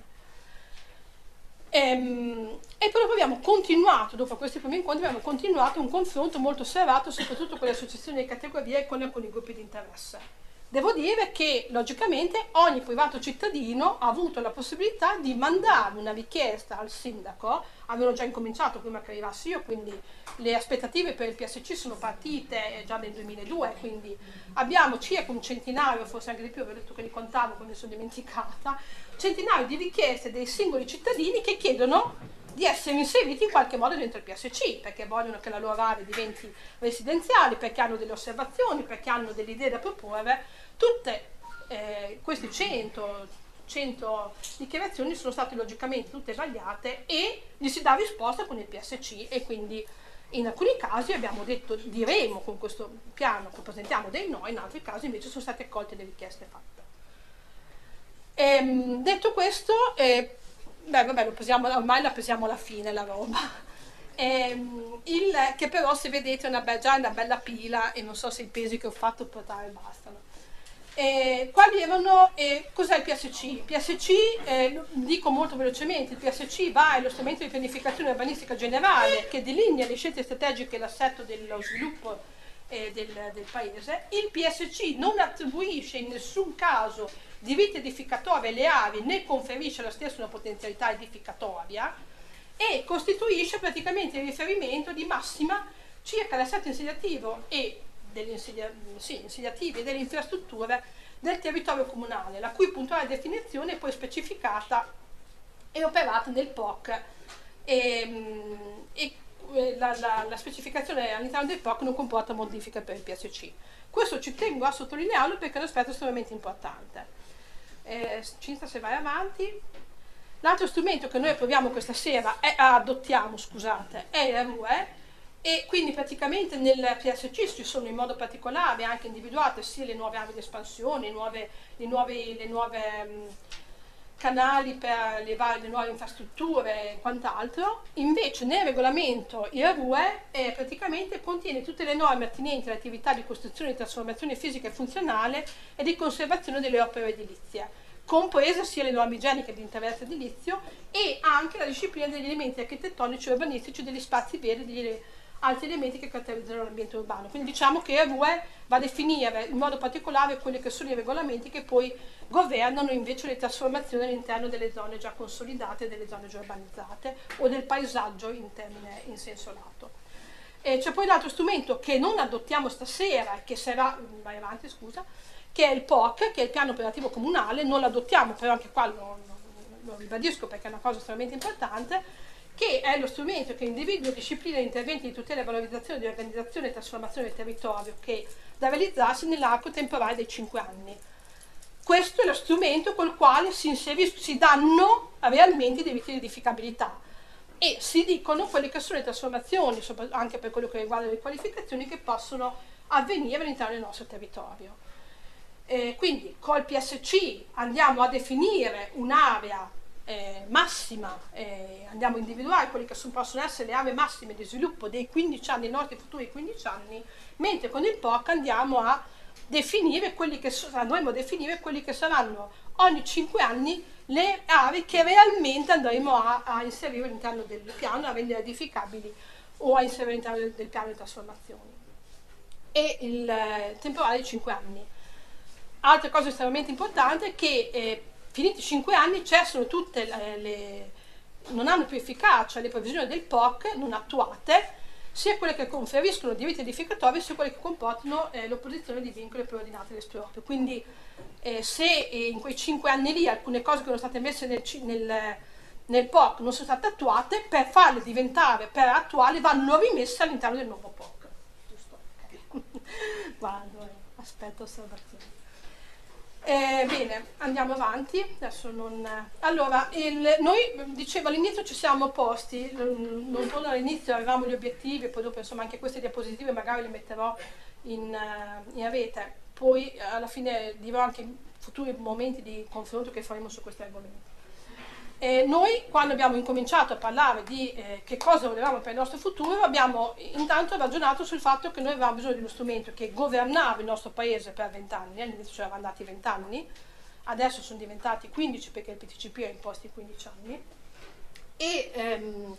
Ehm, e poi dopo abbiamo continuato, dopo questi primi incontri, abbiamo continuato un confronto molto serrato, soprattutto con le associazioni di categoria e con alcuni gruppi di interesse. Devo dire che, logicamente, ogni privato cittadino ha avuto la possibilità di mandare una richiesta al sindaco. Avevano già incominciato prima che arrivassi io, quindi le aspettative per il P S C sono partite già nel duemiladue, quindi abbiamo circa un centinaio, forse anche di più, avevo detto che li contavo, poi mi sono dimenticata, centinaio di richieste dei singoli cittadini che chiedono di essere inseriti in qualche modo dentro il P S C, perché vogliono che la loro area diventi residenziale, perché hanno delle osservazioni, perché hanno delle idee da proporre. Tutte eh, queste cento, cento dichiarazioni sono state logicamente tutte vagliate e gli si dà risposta con il P S C, e quindi in alcuni casi abbiamo detto diremo con questo piano che presentiamo dei no, in altri casi invece sono state accolte le richieste fatte. Ehm, detto questo, eh, beh, vabbè, lo pesiamo, ormai la pesiamo alla fine la roba. Ehm, il, che però, se vedete, è una be- già una bella pila, e non so se i pesi che ho fatto portare bastano. Eh, quali erano, eh, cos'è il P S C? Il P S C, eh, lo dico molto velocemente, il P S C va, è lo strumento di pianificazione urbanistica generale che delinea le scelte strategiche e l'assetto dello sviluppo eh, del, del paese. Il P S C non attribuisce in nessun caso diritti edificatori alle aree, né conferisce alla stessa una potenzialità edificatoria, e costituisce praticamente il riferimento di massima circa l'assetto insediativo e degli insedia- sì, insediativi e delle infrastrutture del territorio comunale, la cui puntuale definizione è poi specificata e operata nel P O C, e, e la, la, la specificazione all'interno del P O C non comporta modifiche per il P S C. Questo ci tengo a sottolinearlo perché è un aspetto estremamente importante. Eh, Cinzia, se vai avanti. L'altro strumento che noi approviamo questa sera, è, adottiamo scusate, è il R U E, e quindi praticamente nel P S C ci sono in modo particolare anche individuate sia le nuove aree di espansione, le nuove, le nuove, le nuove um, canali per le, le nuove infrastrutture e quant'altro. Invece nel regolamento il R U E eh, praticamente contiene tutte le norme attinenti alle attività di costruzione, di trasformazione fisica e funzionale e di conservazione delle opere edilizie, comprese sia le norme igieniche di interesse edilizio e anche la disciplina degli elementi architettonici e urbanistici degli spazi verdi, degli altri elementi che caratterizzano l'ambiente urbano. Quindi diciamo che R U E va a definire in modo particolare quelli che sono i regolamenti che poi governano invece le trasformazioni all'interno delle zone già consolidate, delle zone già urbanizzate o del paesaggio in termine in senso lato. E c'è poi l'altro strumento che non adottiamo stasera, che sarà, vai avanti scusa, che è il P O C, che è il piano operativo comunale, non lo adottiamo, però anche qua lo, lo, lo ribadisco perché è una cosa estremamente importante, che è lo strumento che individua e disciplina gli interventi di tutela e valorizzazione di organizzazione e trasformazione del territorio che da realizzarsi nell'arco temporale dei cinque anni. Questo è lo strumento col quale si, inseris- si danno realmente i diritti di edificabilità e si dicono quelle che sono le trasformazioni, anche per quello che riguarda le qualificazioni, che possono avvenire all'interno del nostro territorio. Eh, quindi col P S C andiamo a definire un'area Eh, massima, eh, andiamo a individuare quelle che sono, possono essere le aree massime di sviluppo dei quindici anni, dei nostri futuri quindici anni, mentre con il P O C andiamo a definire quelli che so, andremo a definire quelli che saranno ogni cinque anni le aree che realmente andremo a, a inserire all'interno del piano, a rendere edificabili o a inserire all'interno del, del piano di trasformazione. E il eh, temporale di cinque anni. Altra cosa estremamente importante è che eh, finiti i cinque anni cessano tutte le, le non hanno più efficacia le previsioni del P O C non attuate, sia quelle che conferiscono diritti edificatori sia quelle che comportano eh, l'opposizione di vincoli preordinati all'esproprio. Quindi eh, se eh, in quei cinque anni lì alcune cose che sono state messe nel, nel, nel P O C non sono state attuate, per farle diventare per attuali vanno rimesse all'interno del nuovo P O C. Giusto? Okay. Guarda, aspetto osservazione. Eh, bene, andiamo avanti. Adesso non... Allora, il, noi dicevo all'inizio ci siamo posti, non solo all'inizio avevamo gli obiettivi, poi dopo insomma anche queste diapositive magari le metterò in, in rete, poi alla fine dirò anche futuri momenti di confronto che faremo su questi argomenti. Eh, noi quando abbiamo incominciato a parlare di eh, che cosa volevamo per il nostro futuro abbiamo intanto ragionato sul fatto che noi avevamo bisogno di uno strumento che governava il nostro paese per vent'anni, all'inizio ci erano andati vent'anni, adesso sono diventati quindici perché il P T C P ha imposto i quindici anni e, ehm,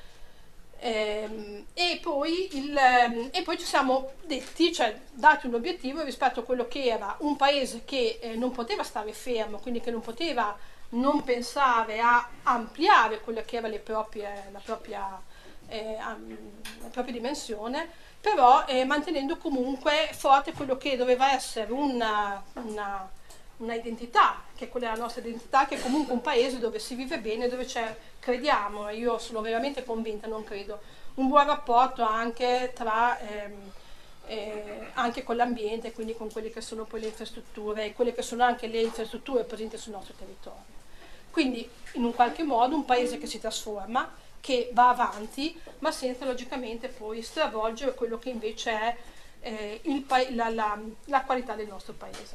ehm, e, poi il, ehm, e poi ci siamo detti, cioè dati un obiettivo rispetto a quello che era un paese che eh, non poteva stare fermo, quindi che non poteva non pensare a ampliare quella che era le proprie, la, propria, eh, la propria dimensione, però eh, mantenendo comunque forte quello che doveva essere una, una, una identità, che è quella della nostra identità, che è comunque un paese dove si vive bene, dove c'è, crediamo, e io sono veramente convinta, non credo, un buon rapporto anche tra... Ehm, Eh, anche con l'ambiente, quindi con quelle che sono poi le infrastrutture e quelle che sono anche le infrastrutture presenti sul nostro territorio. Quindi in un qualche modo un paese che si trasforma, che va avanti, ma senza logicamente poi stravolgere quello che invece è eh, il pa- la, la, la qualità del nostro paese.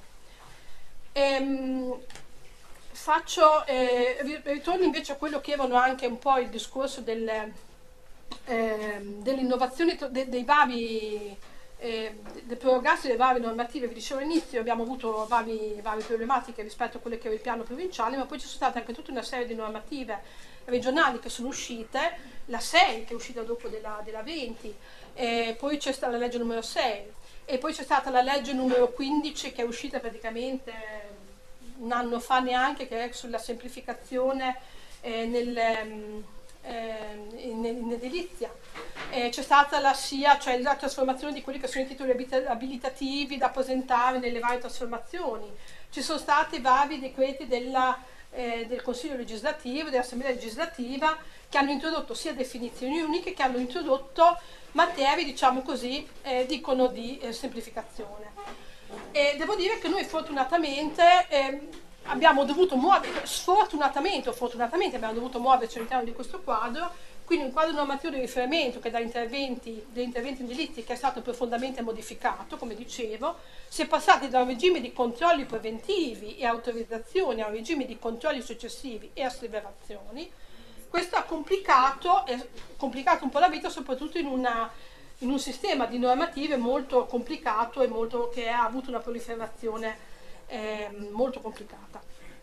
Ehm, faccio, eh, ritorno invece a quello che erano anche un po' il discorso del, eh, dell'innovazione de, dei vari Eh, del prorogarsi delle varie normative. Vi dicevo all'inizio, abbiamo avuto vari, varie problematiche rispetto a quelle che era il piano provinciale, ma poi ci sono state anche tutta una serie di normative regionali che sono uscite, la sei che è uscita dopo della, della venti, eh, poi c'è stata la legge numero sei e poi c'è stata la legge numero quindici che è uscita praticamente un anno fa neanche, che è sulla semplificazione eh, nel... Um, In, in edilizia. Eh, c'è stata la S I A, cioè la trasformazione di quelli che sono i titoli abilitativi da presentare nelle varie trasformazioni. Ci sono stati vari decreti della, eh, del Consiglio legislativo, dell'Assemblea legislativa, che hanno introdotto sia definizioni uniche che hanno introdotto materie, diciamo così, eh, dicono di eh, semplificazione. E devo dire che noi fortunatamente eh, abbiamo dovuto muovere, sfortunatamente o fortunatamente abbiamo dovuto muoverci all'interno di questo quadro, quindi un quadro normativo di riferimento che dagli interventi, degli interventi edilizi che è stato profondamente modificato, come dicevo, si è passati da un regime di controlli preventivi e autorizzazioni a un regime di controlli successivi e asseverazioni. Questo ha complicato, è complicato un po' la vita, soprattutto in, una, in un sistema di normative molto complicato e molto, che ha avuto una proliferazione Eh, molto complicata.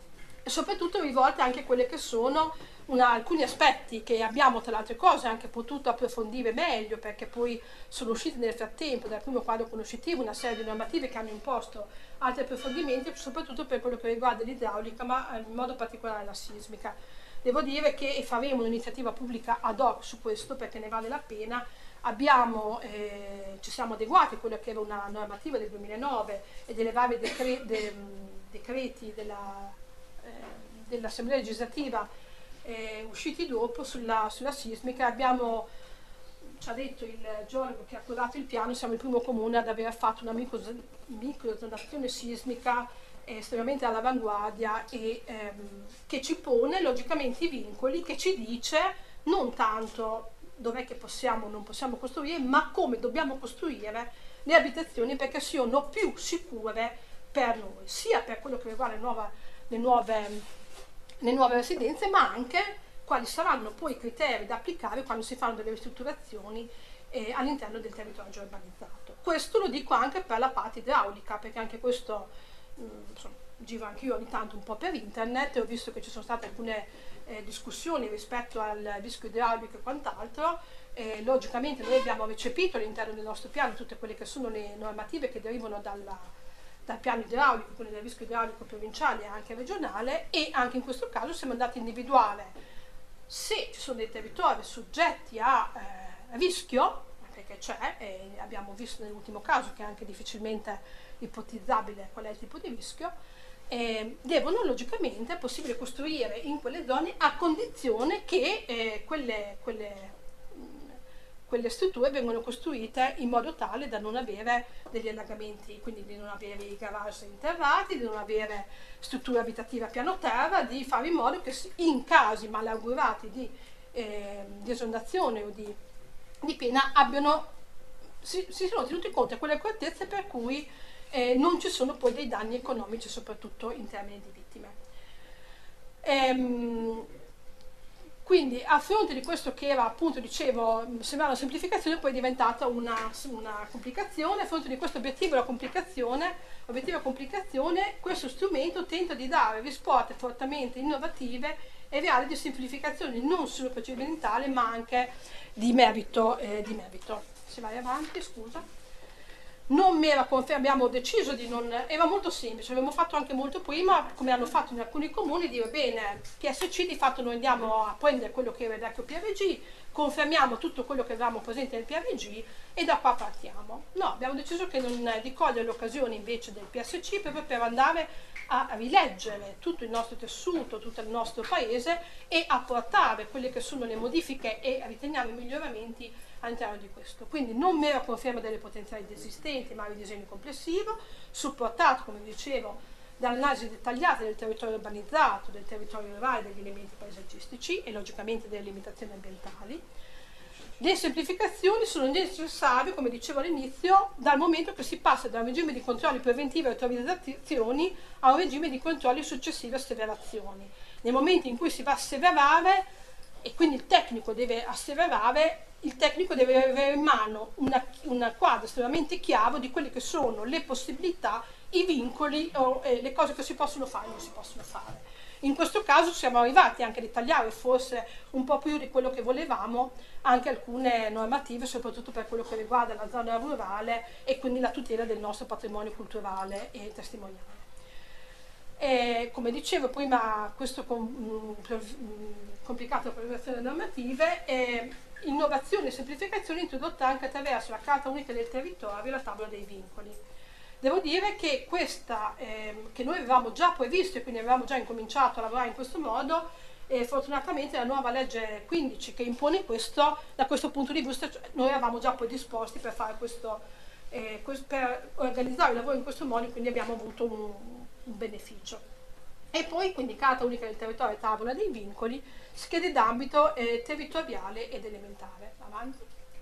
e soprattutto rivolte anche a quelle che sono una, alcuni aspetti che abbiamo tra le altre cose anche potuto approfondire meglio, perché poi sono uscite nel frattempo dal primo quadro conoscitivo una serie di normative che hanno imposto altri approfondimenti, soprattutto per quello che riguarda l'idraulica, ma in modo particolare la sismica. Devo dire che faremo un'iniziativa pubblica ad hoc su questo perché ne vale la pena. Abbiamo, eh, ci siamo adeguati a quella che era una normativa del duemilanove e delle varie decre de decreti della, eh, dell'Assemblea legislativa eh, usciti dopo sulla, sulla sismica. Abbiamo, ci ha detto il geologo che ha curato il piano, siamo il primo comune ad aver fatto una microzonazione sismica estremamente all'avanguardia e ehm, che ci pone logicamente i vincoli, che ci dice non tanto dov'è che possiamo o non possiamo costruire, ma come dobbiamo costruire le abitazioni perché siano più sicure per noi, sia per quello che riguarda le nuove, le nuove, le nuove residenze, ma anche quali saranno poi i criteri da applicare quando si fanno delle ristrutturazioni eh, all'interno del territorio già urbanizzato. Questo lo dico anche per la parte idraulica, perché anche questo mh, insomma, giro anche io ogni tanto un po' per internet e ho visto che ci sono state alcune Eh, discussioni rispetto al rischio idraulico e quant'altro. Eh, logicamente noi abbiamo recepito all'interno del nostro piano tutte quelle che sono le normative che derivano dalla, dal piano idraulico, quindi del rischio idraulico provinciale e anche regionale, e anche in questo caso siamo andati a individuare se ci sono dei territori soggetti a eh, rischio, perché c'è, e abbiamo visto nell'ultimo caso che è anche difficilmente ipotizzabile qual è il tipo di rischio. Eh, devono logicamente, è possibile costruire in quelle zone a condizione che eh, quelle, quelle, mh, quelle strutture vengano costruite in modo tale da non avere degli allagamenti, quindi di non avere i garage interrati, di non avere strutture abitative a piano terra, di fare in modo che in casi malaugurati di, eh, di esondazione o di, di piena abbiano, si, si sono tenuti conto a quelle accortezze per cui Eh, non ci sono poi dei danni economici, soprattutto in termini di vittime. Ehm, quindi a fronte di questo che era appunto, dicevo, sembrava una semplificazione, poi è diventata una, una complicazione. A fronte di questo obiettivo, la complicazione, obiettivo complicazione, questo strumento tenta di dare risposte fortemente innovative e reali di semplificazione non solo procedimentale ma anche di merito. Eh, di merito. Si vai avanti, scusa. Non mi era confermato, abbiamo deciso di non, era molto semplice, abbiamo fatto anche molto prima, come hanno fatto in alcuni comuni, dire bene, P S C di fatto noi andiamo a prendere quello che era il vecchio P R G, confermiamo tutto quello che avevamo presente nel P R G e da qua partiamo. No, abbiamo deciso che non, di cogliere l'occasione invece del P S C proprio per andare a rileggere tutto il nostro tessuto, tutto il nostro paese e apportare quelle che sono le modifiche e riteniamo i miglioramenti all'interno di questo. Quindi non mera conferma delle potenzialità esistenti, ma il disegno complessivo, supportato, come dicevo, dall'analisi dettagliata del territorio urbanizzato, del territorio rurale, degli elementi paesaggistici e logicamente delle limitazioni ambientali. Le semplificazioni sono necessarie, come dicevo all'inizio, dal momento che si passa da un regime di controlli preventivi e autorizzazioni a un regime di controlli successivi e asseverazioni. Nel momento in cui si va a asseverare, e quindi il tecnico deve asseverare, il tecnico deve avere in mano un quadro estremamente chiaro di quelle che sono le possibilità, i vincoli o eh, le cose che si possono fare e non si possono fare. In questo caso siamo arrivati anche a ritagliare forse un po' più di quello che volevamo anche alcune normative, soprattutto per quello che riguarda la zona rurale e quindi la tutela del nostro patrimonio culturale e testimoniale. E, come dicevo prima, questo com complicato programmazione normative, eh, innovazione e semplificazione introdotta anche attraverso la Carta Unica del Territorio e la Tavola dei Vincoli. Devo dire che questa, eh, che noi avevamo già previsto e quindi avevamo già incominciato a lavorare in questo modo, e fortunatamente la nuova legge quindici che impone questo, da questo punto di vista cioè, noi eravamo già poi disposti per fare questo, eh, questo per organizzare il lavoro in questo modo, quindi abbiamo avuto un, un beneficio. E poi quindi Carta Unica del Territorio e Tavola dei Vincoli, schede d'ambito eh, territoriale ed elementare. Avanti.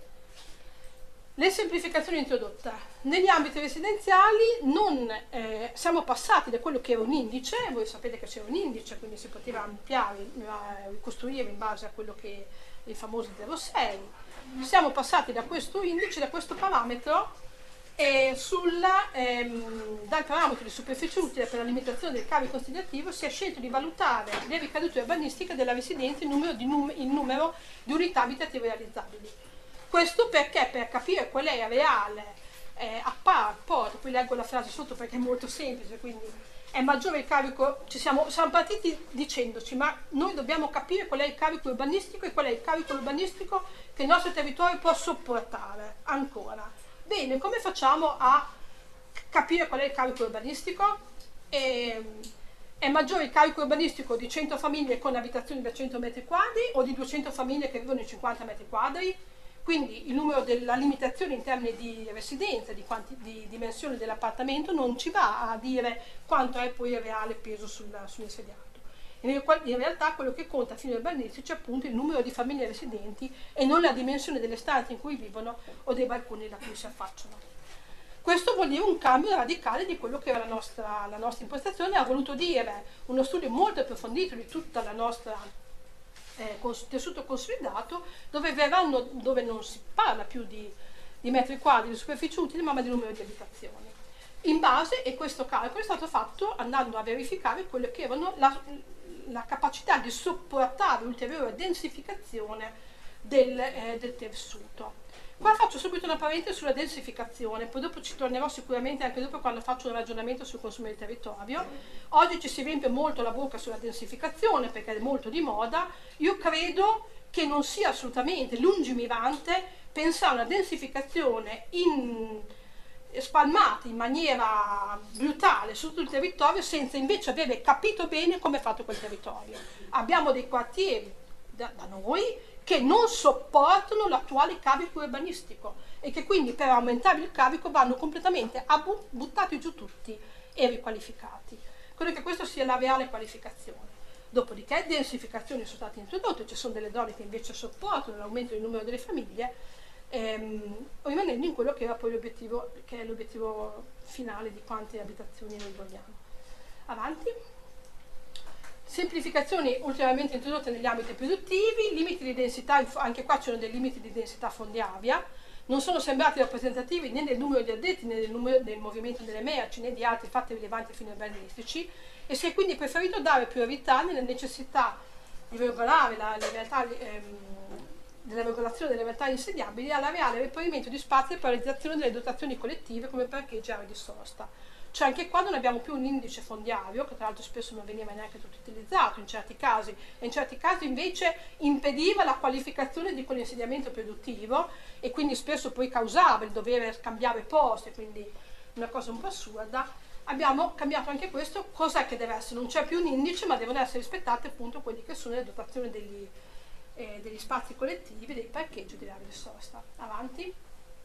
Le semplificazioni introdotte. Negli ambiti residenziali non, eh, siamo passati da quello che era un indice, voi sapete che c'era un indice, quindi si poteva ampliare, eh, ricostruire in base a quello che è il famoso zero sei. Siamo passati da questo indice, da questo parametro, E sulla, ehm, dal parametro di superficie utile per la limitazione del carico considerativo si è scelto di valutare le ricadute urbanistiche della residenza in numero di, num- in numero di unità abitative realizzabili. Questo perché per capire qual è il reale eh, apporto, poi leggo la frase sotto perché è molto semplice, quindi è maggiore il carico, ci siamo, siamo partiti dicendoci ma noi dobbiamo capire qual è il carico urbanistico e qual è il carico urbanistico che il nostro territorio può sopportare ancora. Bene, come facciamo a capire qual è il carico urbanistico? E, è maggiore il carico urbanistico di cento famiglie con abitazioni da cento metri quadri o di duecento famiglie che vivono in cinquanta metri quadri? Quindi il numero della limitazione in termini di residenza, di, quanti, di dimensione dell'appartamento non ci va a dire quanto è poi il reale peso sul, sull'insediato. In realtà quello che conta a fini urbanistici è appunto il numero di famiglie residenti e non la dimensione delle stanze in cui vivono o dei balconi da cui si affacciano. Questo vuol dire un cambio radicale di quello che era la nostra, la nostra impostazione, ha voluto dire uno studio molto approfondito di tutta la nostra eh, cons- tessuto consolidato, dove, verranno, dove non si parla più di, di metri quadri di superficie utile, ma di numero di abitazioni. In base, e questo calcolo è stato fatto andando a verificare quelle che erano la, la capacità di sopportare ulteriore densificazione del, eh, del tessuto. Qua faccio subito una parentesi sulla densificazione, poi dopo ci tornerò sicuramente anche dopo quando faccio un ragionamento sul consumo del territorio. Oggi ci si riempie molto la bocca sulla densificazione perché è molto di moda. Io credo che non sia assolutamente lungimirante pensare a una densificazione in... spalmati in maniera brutale su tutto il territorio senza invece avere capito bene come è fatto quel territorio. Abbiamo dei quartieri da, da noi che non sopportano l'attuale carico urbanistico e che quindi per aumentare il carico vanno completamente abbu- buttati giù tutti e riqualificati. Credo che questa sia la reale qualificazione. Dopodiché densificazioni sono state introdotte, ci sono delle zone che invece sopportano l'aumento del numero delle famiglie, ehm, rimanendo in quello che era poi l'obiettivo, che è l'obiettivo finale di quante abitazioni noi vogliamo. Avanti. Semplificazioni ulteriormente introdotte negli ambiti produttivi, limiti di densità, anche qua c'erano dei limiti di densità fondiaria, non sono sembrati rappresentativi né del numero di addetti né del, numero, del movimento delle merci né di altri fatti rilevanti a fini urbanistici e si è quindi preferito dare priorità nella necessità di regolare la, la realtà, ehm, della regolazione delle realtà insediabili alla reale reperimento di spazi per la realizzazione delle dotazioni collettive come parcheggi e aree di sosta. Cioè anche qua non abbiamo più un indice fondiario, che tra l'altro spesso non veniva neanche tutto utilizzato in certi casi, e in certi casi invece impediva la qualificazione di quell'insediamento produttivo e quindi spesso poi causava il dover scambiare posti, quindi una cosa un po' assurda. Abbiamo cambiato anche questo, cos'è che deve essere? Non c'è più un indice, ma devono essere rispettate appunto quelli che sono le dotazioni degli, eh, degli spazi collettivi, dei parcheggi e delle aree di sosta. Avanti.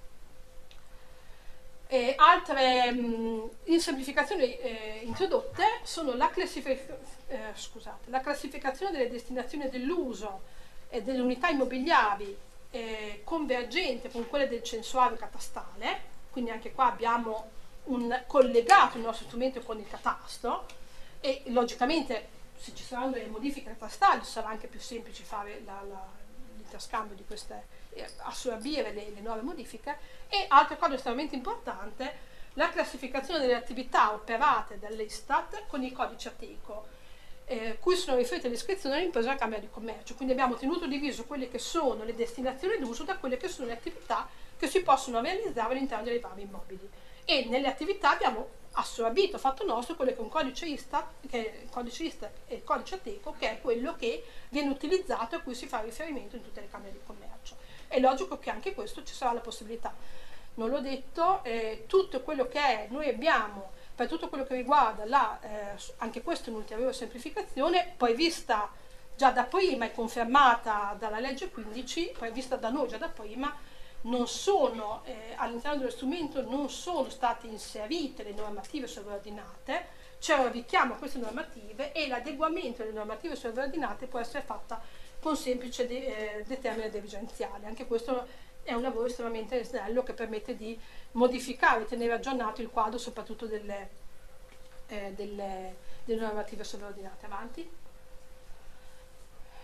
E altre mh, in semplificazioni eh, introdotte sono la, classific- eh, scusate, la classificazione delle destinazioni dell'uso e delle unità immobiliari eh, convergente con quelle del censuario catastale, quindi anche qua abbiamo un collegato il nostro strumento con il catasto e logicamente se ci saranno delle modifiche catastali sarà anche più semplice fare la, la, l'interscambio di queste, eh, assorbire le, le nuove modifiche. E altra cosa estremamente importante, la classificazione delle attività operate dall'Istat con il codice Ateco, eh, cui sono riferite le iscrizioni all'impresa della Camera di Commercio. Quindi abbiamo tenuto diviso quelle che sono le destinazioni d'uso da quelle che sono le attività che si possono realizzare all'interno dei vari immobili. E nelle attività abbiamo assorbito, fatto nostro quello che è un codice Istat, che è il codice Istat e il codice Ateco, che è quello che viene utilizzato e a cui si fa riferimento in tutte le Camere di Commercio. È logico che anche questo ci sarà la possibilità. Non l'ho detto, eh, tutto quello che è, noi abbiamo, per tutto quello che riguarda la, eh, anche questo è un'ulteriore semplificazione, poi vista già da prima e confermata dalla legge quindici, poi vista da noi già da prima, non sono, eh, all'interno dello strumento non sono state inserite le normative sovraordinate, c'è un richiamo a queste normative e l'adeguamento delle normative sovraordinate può essere fatta con semplice de, eh, determine dirigenziale. Anche questo è un lavoro estremamente snello che permette di modificare e tenere aggiornato il quadro soprattutto delle, eh, delle, delle normative sovraordinate. Avanti.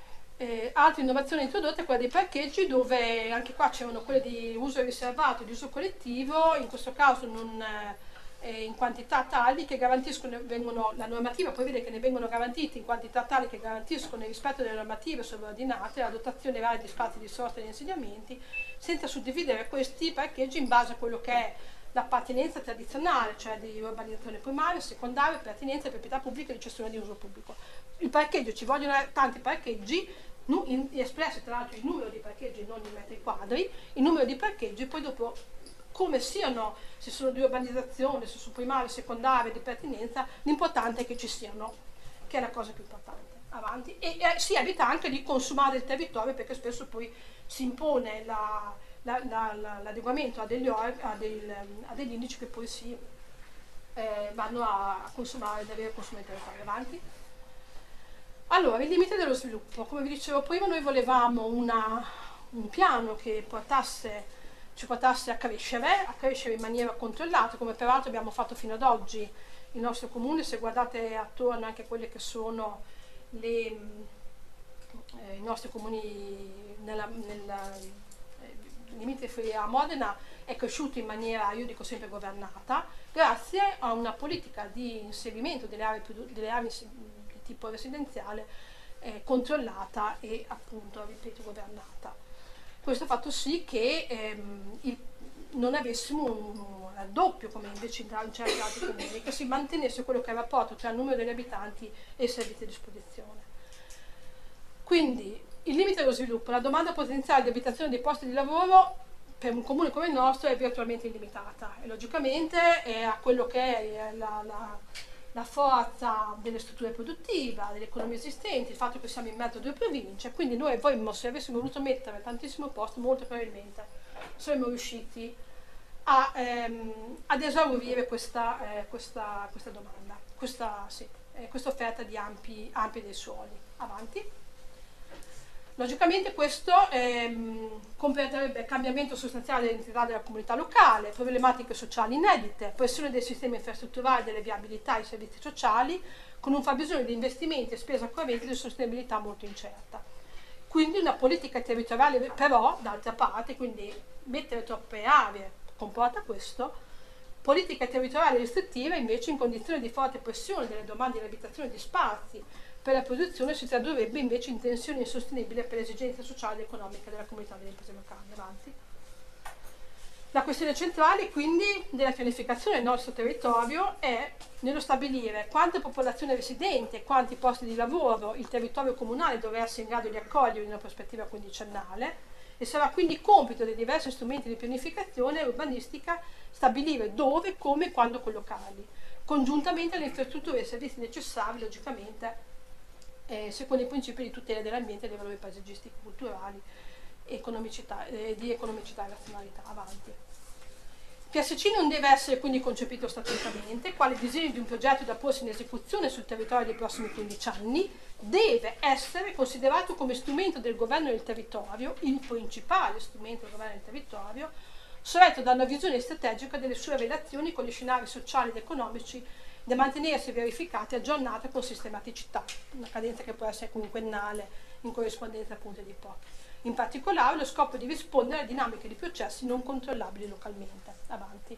Eh, altra innovazione introdotta è quella dei parcheggi, dove anche qua c'erano quelle di uso riservato e di uso collettivo, in questo caso non, eh, in quantità tali che garantiscono, vengono, la normativa prevede che ne vengono garantiti in quantità tali che garantiscono il rispetto delle normative sovraordinate, la dotazione varia di spazi di sosta e di insediamenti, senza suddividere questi parcheggi in base a quello che è l'appartenenza tradizionale, cioè di urbanizzazione primaria, secondaria, pertinenza e proprietà pubblica e di cessione di uso pubblico. Il parcheggio, ci vogliono tanti parcheggi, in, in espressi tra l'altro il numero di parcheggi, non in metri quadri, il numero di parcheggi, poi dopo come siano, se sono di urbanizzazione, se sono primari, secondari, di pertinenza, l'importante è che ci siano, che è la cosa più importante. Avanti. E eh, si evita anche di consumare il territorio, perché spesso poi si impone la, la, la, la, l'adeguamento a degli, or, a, del, a degli indici che poi si eh, vanno a, a consumare, ad avere consumo del territorio. Avanti. Allora, il limite dello sviluppo. Come vi dicevo prima, noi volevamo una, un piano che portasse, ci portasse a crescere, a crescere in maniera controllata, come peraltro abbiamo fatto fino ad oggi il nostro comune. Se guardate attorno anche quelle che sono le, eh, i nostri comuni nella, nella eh, limitrofi a Modena, è cresciuto in maniera, io dico sempre, governata, grazie a una politica di inserimento delle aree, più, delle aree di tipo residenziale eh, controllata e appunto, ripeto, governata. Questo ha fatto sì che ehm, il, non avessimo un, un raddoppio, come invece in certi altri comuni, che si mantenesse quello che è il rapporto tra il numero degli abitanti e i servizi a disposizione. Quindi il limite dello sviluppo, la domanda potenziale di abitazione dei posti di lavoro per un comune come il nostro è virtualmente illimitata, e logicamente è a quello che è la, la, la forza delle strutture produttive, delle economie esistenti, il fatto che siamo in mezzo a due province. Quindi noi vorremmo, se avessimo voluto mettere tantissimo posto, molto probabilmente saremmo riusciti a, ehm, ad esaurire questa, eh, questa, questa domanda, questa, sì, eh, questa offerta di ampi, ampi dei suoli. Avanti. Logicamente questo ehm, comporterebbe cambiamento sostanziale dell'identità della comunità locale, problematiche sociali inedite, pressione del sistema infrastrutturale, delle viabilità e dei servizi sociali, con un fabbisogno di investimenti e spesa corrente di sostenibilità molto incerta. Quindi una politica territoriale, però, d'altra parte, quindi mettere troppe aree comporta questo, politica territoriale restrittiva invece in condizioni di forte pressione delle domande di abitazione di spazi per la produzione si tradurrebbe invece in tensioni insostenibili per le esigenze sociali ed economiche della comunità delle imprese locali. Avanti. La questione centrale quindi della pianificazione del nostro territorio è nello stabilire quante popolazione residente e quanti posti di lavoro il territorio comunale dovrà essere in grado di accogliere in una prospettiva quindicennale, e sarà quindi compito dei diversi strumenti di pianificazione urbanistica stabilire dove, come e quando collocarli, congiuntamente alle infrastrutture e ai servizi necessari, logicamente, Eh, secondo i principi di tutela dell'ambiente e dei valori paesaggistici, culturali, economicità, eh, di economicità e razionalità. Avanti. Il P S C non deve essere quindi concepito staticamente quale disegno di un progetto da porsi in esecuzione sul territorio dei prossimi quindici anni, deve essere considerato come strumento del governo del territorio, il principale strumento del governo del territorio, sorretto da una visione strategica delle sue relazioni con gli scenari sociali ed economici da mantenersi verificate e aggiornate con sistematicità, una cadenza che può essere quinquennale in corrispondenza appunto di epoche. In particolare lo scopo di rispondere a dinamiche di processi non controllabili localmente. Avanti.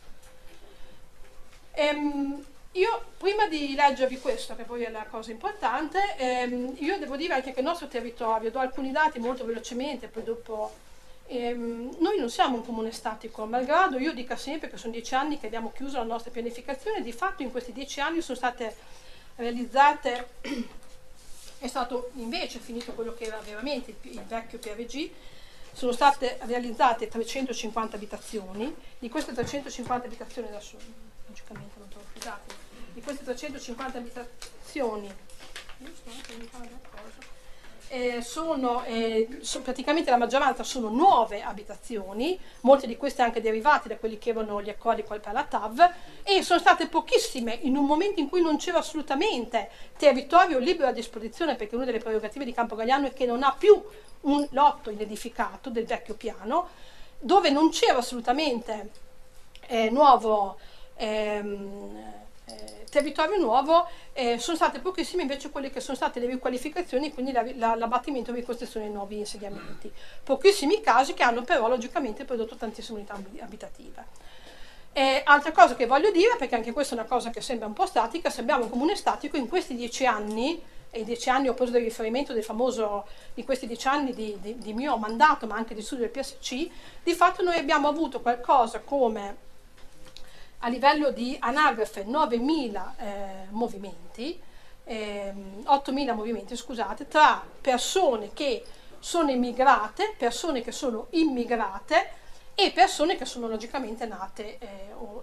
Ehm, io prima di leggervi questo, che poi è la cosa importante, ehm, io devo dire anche che il nostro territorio, do alcuni dati molto velocemente, poi dopo Ehm, noi non siamo un comune statico, malgrado io dica sempre che sono dieci anni che abbiamo chiuso la nostra pianificazione. Di fatto in questi dieci anni sono state realizzate, è stato invece finito quello che era veramente il, il vecchio P R G, sono state realizzate trecentocinquanta abitazioni. Di queste trecentocinquanta abitazioni, adesso logicamente non trovo più dati, di queste trecentocinquanta abitazioni, giusto, cosa, Eh, sono, eh, so, praticamente la maggioranza sono nuove abitazioni, molte di queste anche derivate da quelli che erano gli accordi per la T A V, e sono state pochissime in un momento in cui non c'era assolutamente territorio libero a disposizione, perché una delle prerogative di Campo Galliano è che non ha più un lotto inedificato del vecchio piano, dove non c'era assolutamente eh, nuovo ehm, eh, territorio nuovo, eh, sono state pochissime invece quelle che sono state le riqualificazioni, quindi la, la, l'abbattimento e ricostruzione di nuovi insediamenti. Pochissimi casi che hanno però logicamente prodotto tantissime unità abitative. E altra cosa che voglio dire, perché anche questa è una cosa che sembra un po' statica, se abbiamo un comune statico in questi dieci anni, e i dieci anni ho preso del riferimento del famoso, di questi dieci anni di, di, di mio mandato, ma anche di studio del P S C, di fatto noi abbiamo avuto qualcosa come a livello di anagrafe novemila eh, movimenti, eh, ottomila movimenti, scusate, tra persone che sono immigrate, persone che sono immigrate e persone che sono logicamente nate eh, o,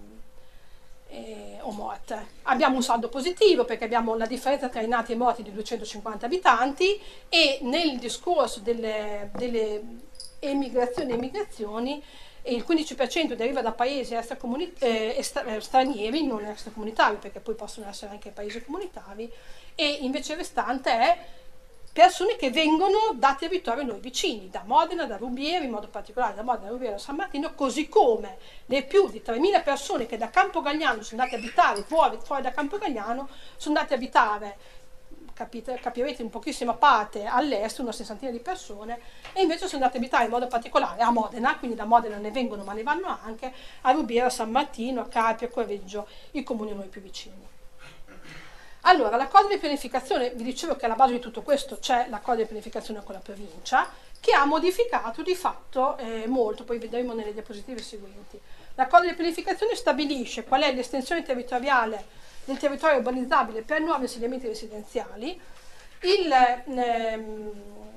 eh, eh, o morte. Abbiamo un saldo positivo perché abbiamo la differenza tra i nati e i morti di duecentocinquanta abitanti, e nel discorso delle, delle emigrazioni e immigrazioni il quindici per cento deriva da paesi extracomuni- eh, estra- stranieri, non extracomunitari, perché poi possono essere anche paesi comunitari, e invece il restante è persone che vengono da territori a noi vicini, da Modena, da Rubiera, in modo particolare da Modena, Rubiera e San Martino, così come le più di tremila persone che da Campogalliano sono andate a abitare fuori, fuori da Campogalliano, sono andate a abitare, capite, capirete, in pochissima parte all'est, una sessantina di persone, e invece sono andate a abitare in modo particolare a Modena, quindi da Modena ne vengono ma ne vanno anche, a Rubiera, a San Martino, a Carpio, a Correggio, i comuni a noi più vicini. Allora, l'accordo di pianificazione, vi dicevo che alla base di tutto questo c'è l'accordo di pianificazione con la provincia, che ha modificato di fatto eh, molto, poi vedremo nelle diapositive seguenti. L'accordo di pianificazione stabilisce qual è l'estensione territoriale del territorio urbanizzabile per nuovi insediamenti residenziali, il, ehm,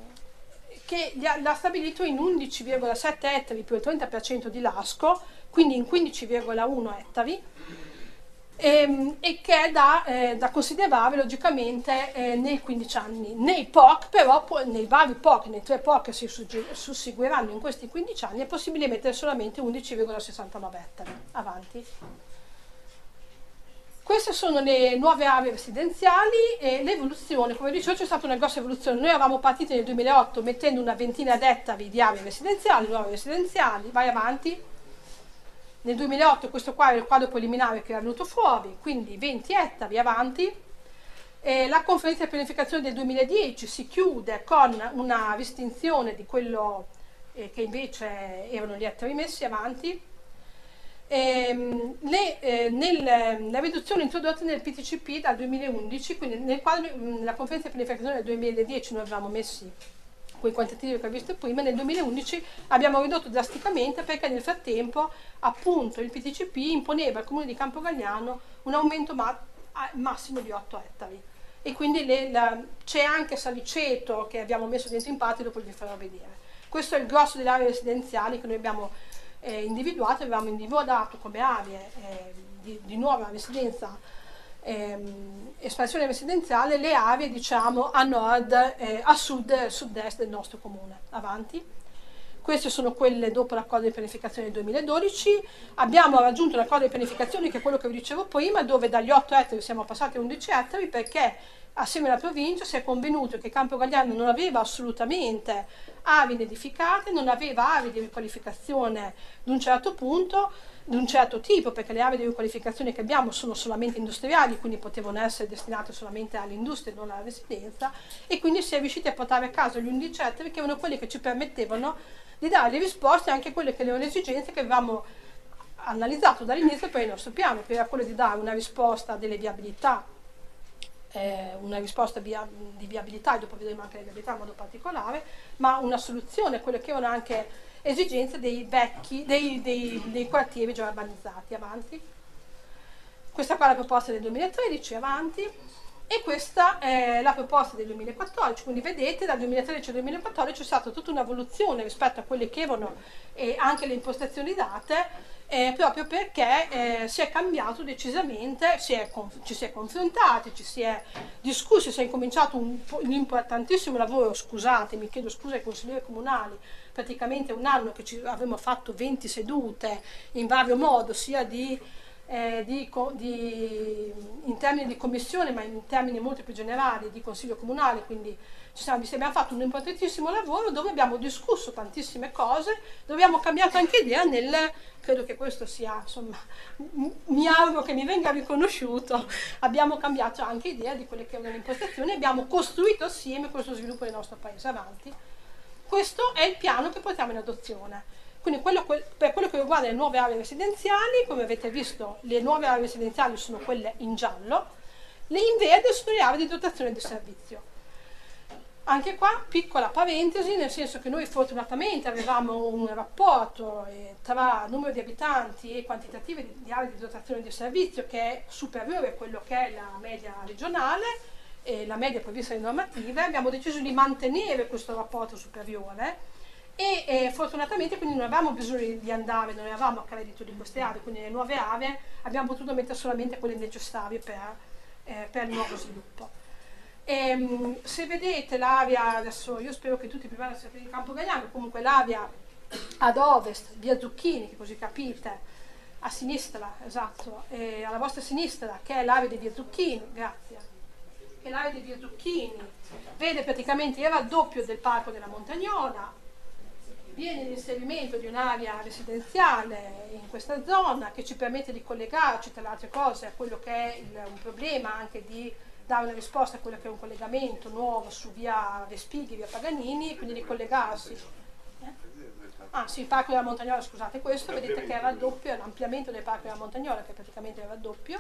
che l'ha stabilito in undici virgola sette ettari più il trenta per cento di lasco, quindi in quindici virgola uno ettari, E, e che è da, eh, da considerare logicamente eh, nei quindici anni. Nei P O C però, nei vari P O C, nei tre P O C che si susseguiranno in questi quindici anni, è possibile mettere solamente undici virgola sessantanove ettari. Avanti. Queste sono le nuove aree residenziali e l'evoluzione. Come dicevo, c'è stata una grossa evoluzione. Noi eravamo partiti nel duemilaotto mettendo una ventina di ettari di aree residenziali, nuove residenziali, vai avanti. Nel duemilaotto questo qua è il quadro preliminare che era venuto fuori, quindi venti ettari, avanti. E la conferenza di pianificazione del duemiladieci si chiude con una distinzione di quello eh, che invece erano gli ettari messi, avanti. E, le, eh, nel, la riduzione introdotta nel P T C P dal duemilaundici, quindi nel quadro, nella conferenza di pianificazione del duemiladieci noi avevamo messi quei quantitativi che ho visto prima, nel duemilaundici abbiamo ridotto drasticamente perché nel frattempo appunto il P T C P imponeva al comune di Campogalliano un aumento ma- massimo di otto ettari, e quindi le, la, c'è anche Saliceto che abbiamo messo dentro in parte, dopo vi farò vedere. Questo è il grosso delle aree residenziali che noi abbiamo eh, individuato, avevamo individuato come aree eh, di, di nuova residenza, ehm, espansione residenziale, le aree diciamo a nord, eh, a sud e sud-est del nostro comune. Avanti. Queste sono quelle dopo l'accordo di pianificazione del duemiladodici. Abbiamo raggiunto l'accordo di pianificazione, che è quello che vi dicevo prima, dove dagli otto ettari siamo passati a undici ettari, perché assieme alla provincia si è convenuto che Campogalliano non aveva assolutamente aree edificate, non aveva aree di riqualificazione di un certo punto, di un certo tipo, perché le aree di riqualificazione che abbiamo sono solamente industriali, quindi potevano essere destinate solamente all'industria e non alla residenza, e quindi si è riusciti a portare a casa gli undici ettari, che erano quelli che ci permettevano di dare risposte anche a quelle che erano le esigenze che avevamo analizzato dall'inizio per il nostro piano, che era quello di dare una risposta delle viabilità, eh, una risposta via, di viabilità, e dopo vedremo anche le viabilità in modo particolare, ma una soluzione a quelle che erano anche esigenze dei vecchi, dei, dei, dei quartieri già urbanizzati. Avanti. Questa qua è la proposta del duemilatredici, avanti. E questa è la proposta del duemilaquattordici, quindi vedete dal duemilatredici al duemilaquattordici c'è stata tutta un'evoluzione rispetto a quelle che erano eh, anche le impostazioni date, eh, proprio perché eh, si è cambiato decisamente, si è ci si è confrontati, ci si è discussi, si è incominciato un, un importantissimo lavoro, scusatemi, chiedo scusa ai consiglieri comunali, praticamente un anno che ci avremmo fatto venti sedute in vario modo, sia di eh, di, di, in termini di commissione, ma in termini molto più generali di consiglio comunale, quindi ci siamo, abbiamo fatto un importantissimo lavoro dove abbiamo discusso tantissime cose, dove abbiamo cambiato anche idea nel, credo che questo sia, insomma, mi auguro che mi venga riconosciuto, abbiamo cambiato anche idea di quelle che erano le impostazioni, abbiamo costruito assieme questo sviluppo del nostro paese avanti. Questo è il piano che portiamo in adozione. Quindi quello, quel, per quello che riguarda le nuove aree residenziali, come avete visto, le nuove aree residenziali sono quelle in giallo, le in verde sono le aree di dotazione di servizio. Anche qua, piccola parentesi, nel senso che noi fortunatamente avevamo un rapporto eh, tra numero di abitanti e quantitativi di, di aree di dotazione di servizio che è superiore a quello che è la media regionale, e la media prevista dalle normative. Abbiamo deciso di mantenere questo rapporto superiore e eh, fortunatamente quindi non avevamo bisogno di andare, non avevamo a credito di queste aree, quindi nelle nuove aree abbiamo potuto mettere solamente quelle necessarie per, eh, per il nuovo sviluppo. E, se vedete l'area, adesso io spero che tutti prima siate di Campo Galliano, comunque l'area ad ovest, via Zucchini, che così capite, a sinistra, esatto, e alla vostra sinistra, che è l'area di via Zucchini, grazie, che è l'area di via Zucchini, vede praticamente il raddoppio del parco della Montagnola, viene l'inserimento di un'area residenziale in questa zona che ci permette di collegarci, tra le altre cose, a quello che è il, un problema anche di dare una risposta a quello che è un collegamento nuovo su via Respighi, via Paganini, quindi di collegarsi. Eh? Ah sì, il parco della Montagnola, scusate, questo, vedete che è raddoppio, è l'ampliamento del parco della Montagnola, che è praticamente il raddoppio.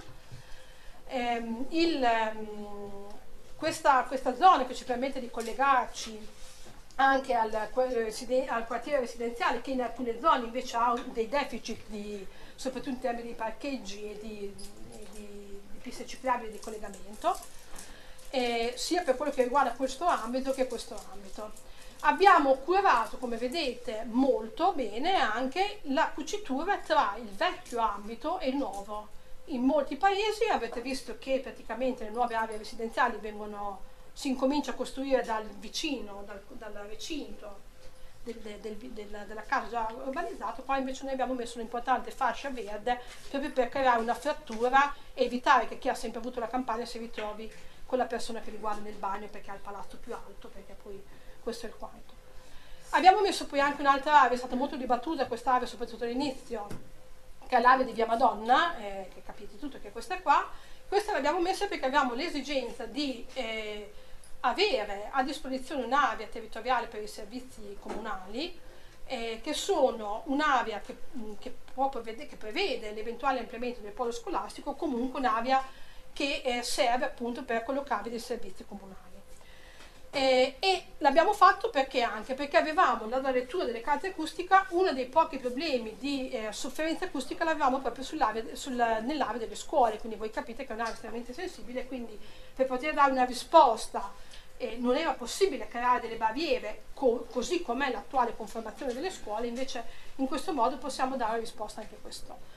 Ehm, il, ehm, questa, questa zona che ci permette di collegarci anche al, al quartiere residenziale, che in alcune zone invece ha dei deficit, di, soprattutto in termini di parcheggi e di, e di, di piste ciclabili di collegamento, eh, sia per quello che riguarda questo ambito che questo ambito. Abbiamo curato, come vedete, molto bene anche la cucitura tra il vecchio ambito e il nuovo. In molti paesi avete visto che praticamente le nuove aree residenziali vengono, si incomincia a costruire dal vicino, dal, dal recinto del, del, del, del, della casa già urbanizzato, poi invece noi abbiamo messo un'importante fascia verde proprio per creare una frattura e evitare che chi ha sempre avuto la campagna si ritrovi con la persona che riguarda nel bagno perché ha il palazzo più alto, perché poi questo è il quanto. Abbiamo messo poi anche un'altra area, è stata molto dibattuta quest'area soprattutto all'inizio, che è l'area di via Madonna, eh, che capite tutto che è questa qua. Questa l'abbiamo messa perché abbiamo l'esigenza di eh, avere a disposizione un'area territoriale per i servizi comunali, eh, che sono un'area che, che, prevede, che prevede l'eventuale ampliamento del polo scolastico, o comunque un'area che eh, serve appunto per collocarvi dei servizi comunali. Eh, e l'abbiamo fatto perché anche perché avevamo dalla lettura delle carte acustica uno dei pochi problemi di eh, sofferenza acustica l'avevamo proprio sul, nell'area delle scuole, quindi voi capite che è un'area estremamente sensibile, quindi per poter dare una risposta eh, non era possibile creare delle barriere co così com'è l'attuale conformazione delle scuole, invece in questo modo possiamo dare risposta anche a questo.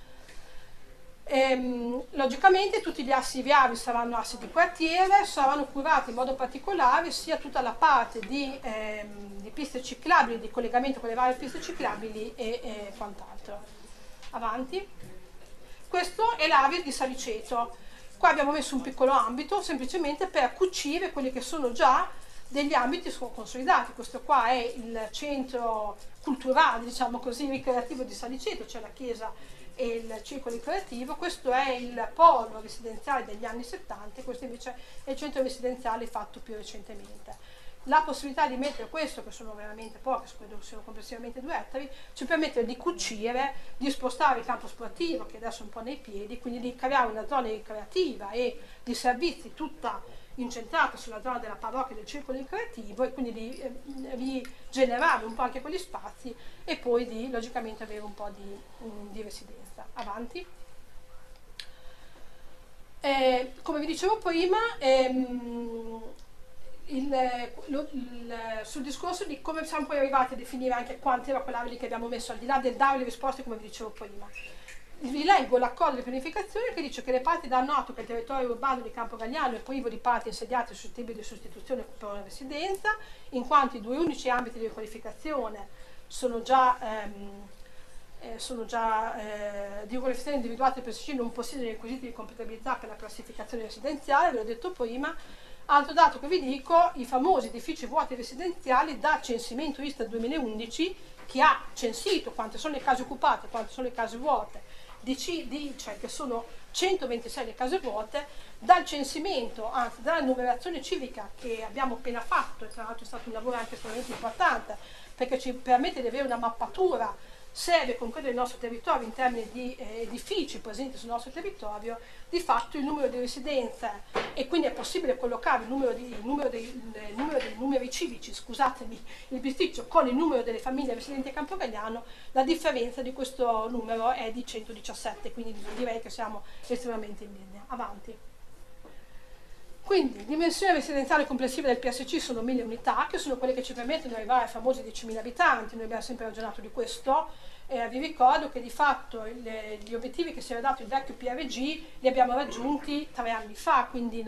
Ehm, logicamente tutti gli assi viari saranno assi di quartiere, saranno curati in modo particolare sia tutta la parte di, ehm, di piste ciclabili, di collegamento con le varie piste ciclabili e, e quant'altro. Avanti. Questo è l'area di Saliceto. Qua abbiamo messo un piccolo ambito semplicemente per cucire quelli che sono già degli ambiti consolidati. Questo qua è il centro culturale, diciamo così, ricreativo di Saliceto, c'è la chiesa e il circolo ricreativo. Questo è il polo residenziale degli anni settanta, questo invece è il centro residenziale fatto più recentemente. La possibilità di mettere questo, che sono veramente poche, credo siano complessivamente due ettari, ci permette di cucire, di spostare il campo sportivo, che adesso è un po' nei piedi, quindi di creare una zona ricreativa e di servizi tutta incentrata sulla zona della parrocchia del circolo ricreativo, e quindi di eh, rigenerare un po' anche quegli spazi e poi di logicamente avere un po' di, um, di residenza. Avanti. Eh, come vi dicevo prima, ehm, il, lo, il, sul discorso di come siamo poi arrivati a definire anche quante era quell'area lì che abbiamo messo, al di là del dare le risposte come vi dicevo prima. Vi leggo l'accordo di pianificazione che dice che le parti danno atto che il territorio urbano di Campo Galliano è privo di parti insediate suscettibili di sostituzione per una residenza, in quanto i due unici ambiti di riqualificazione sono già, ehm, eh, sono già eh, dico, le residenze individuate per P S C non possiedono i requisiti di compatibilità per la classificazione residenziale, ve l'ho detto prima. Altro dato che vi dico, i famosi edifici vuoti residenziali da censimento Istat duemilaundici, che ha censito quante sono le case occupate, quante sono le case vuote, dice che sono centoventisei le case vuote, dal censimento, anzi dalla numerazione civica che abbiamo appena fatto, e tra l'altro è stato un lavoro anche estremamente importante, perché ci permette di avere una mappatura seria con quello del nostro territorio in termini di eh, edifici presenti sul nostro territorio, di fatto il numero di residenze, e quindi è possibile collocare il numero, di, il numero, dei, il numero dei numeri civici, scusatemi, il bisticcio con il numero delle famiglie residenti a Campo Galliano, la differenza di questo numero è di centodiciassette, quindi direi che siamo estremamente in linea. Avanti. Quindi, dimensione residenziale complessiva del P S C sono mille unità, che sono quelle che ci permettono di arrivare ai famosi diecimila abitanti. Noi abbiamo sempre ragionato di questo. Eh, vi ricordo che di fatto le, gli obiettivi che si era dato il vecchio P R G li abbiamo raggiunti tre anni fa, quindi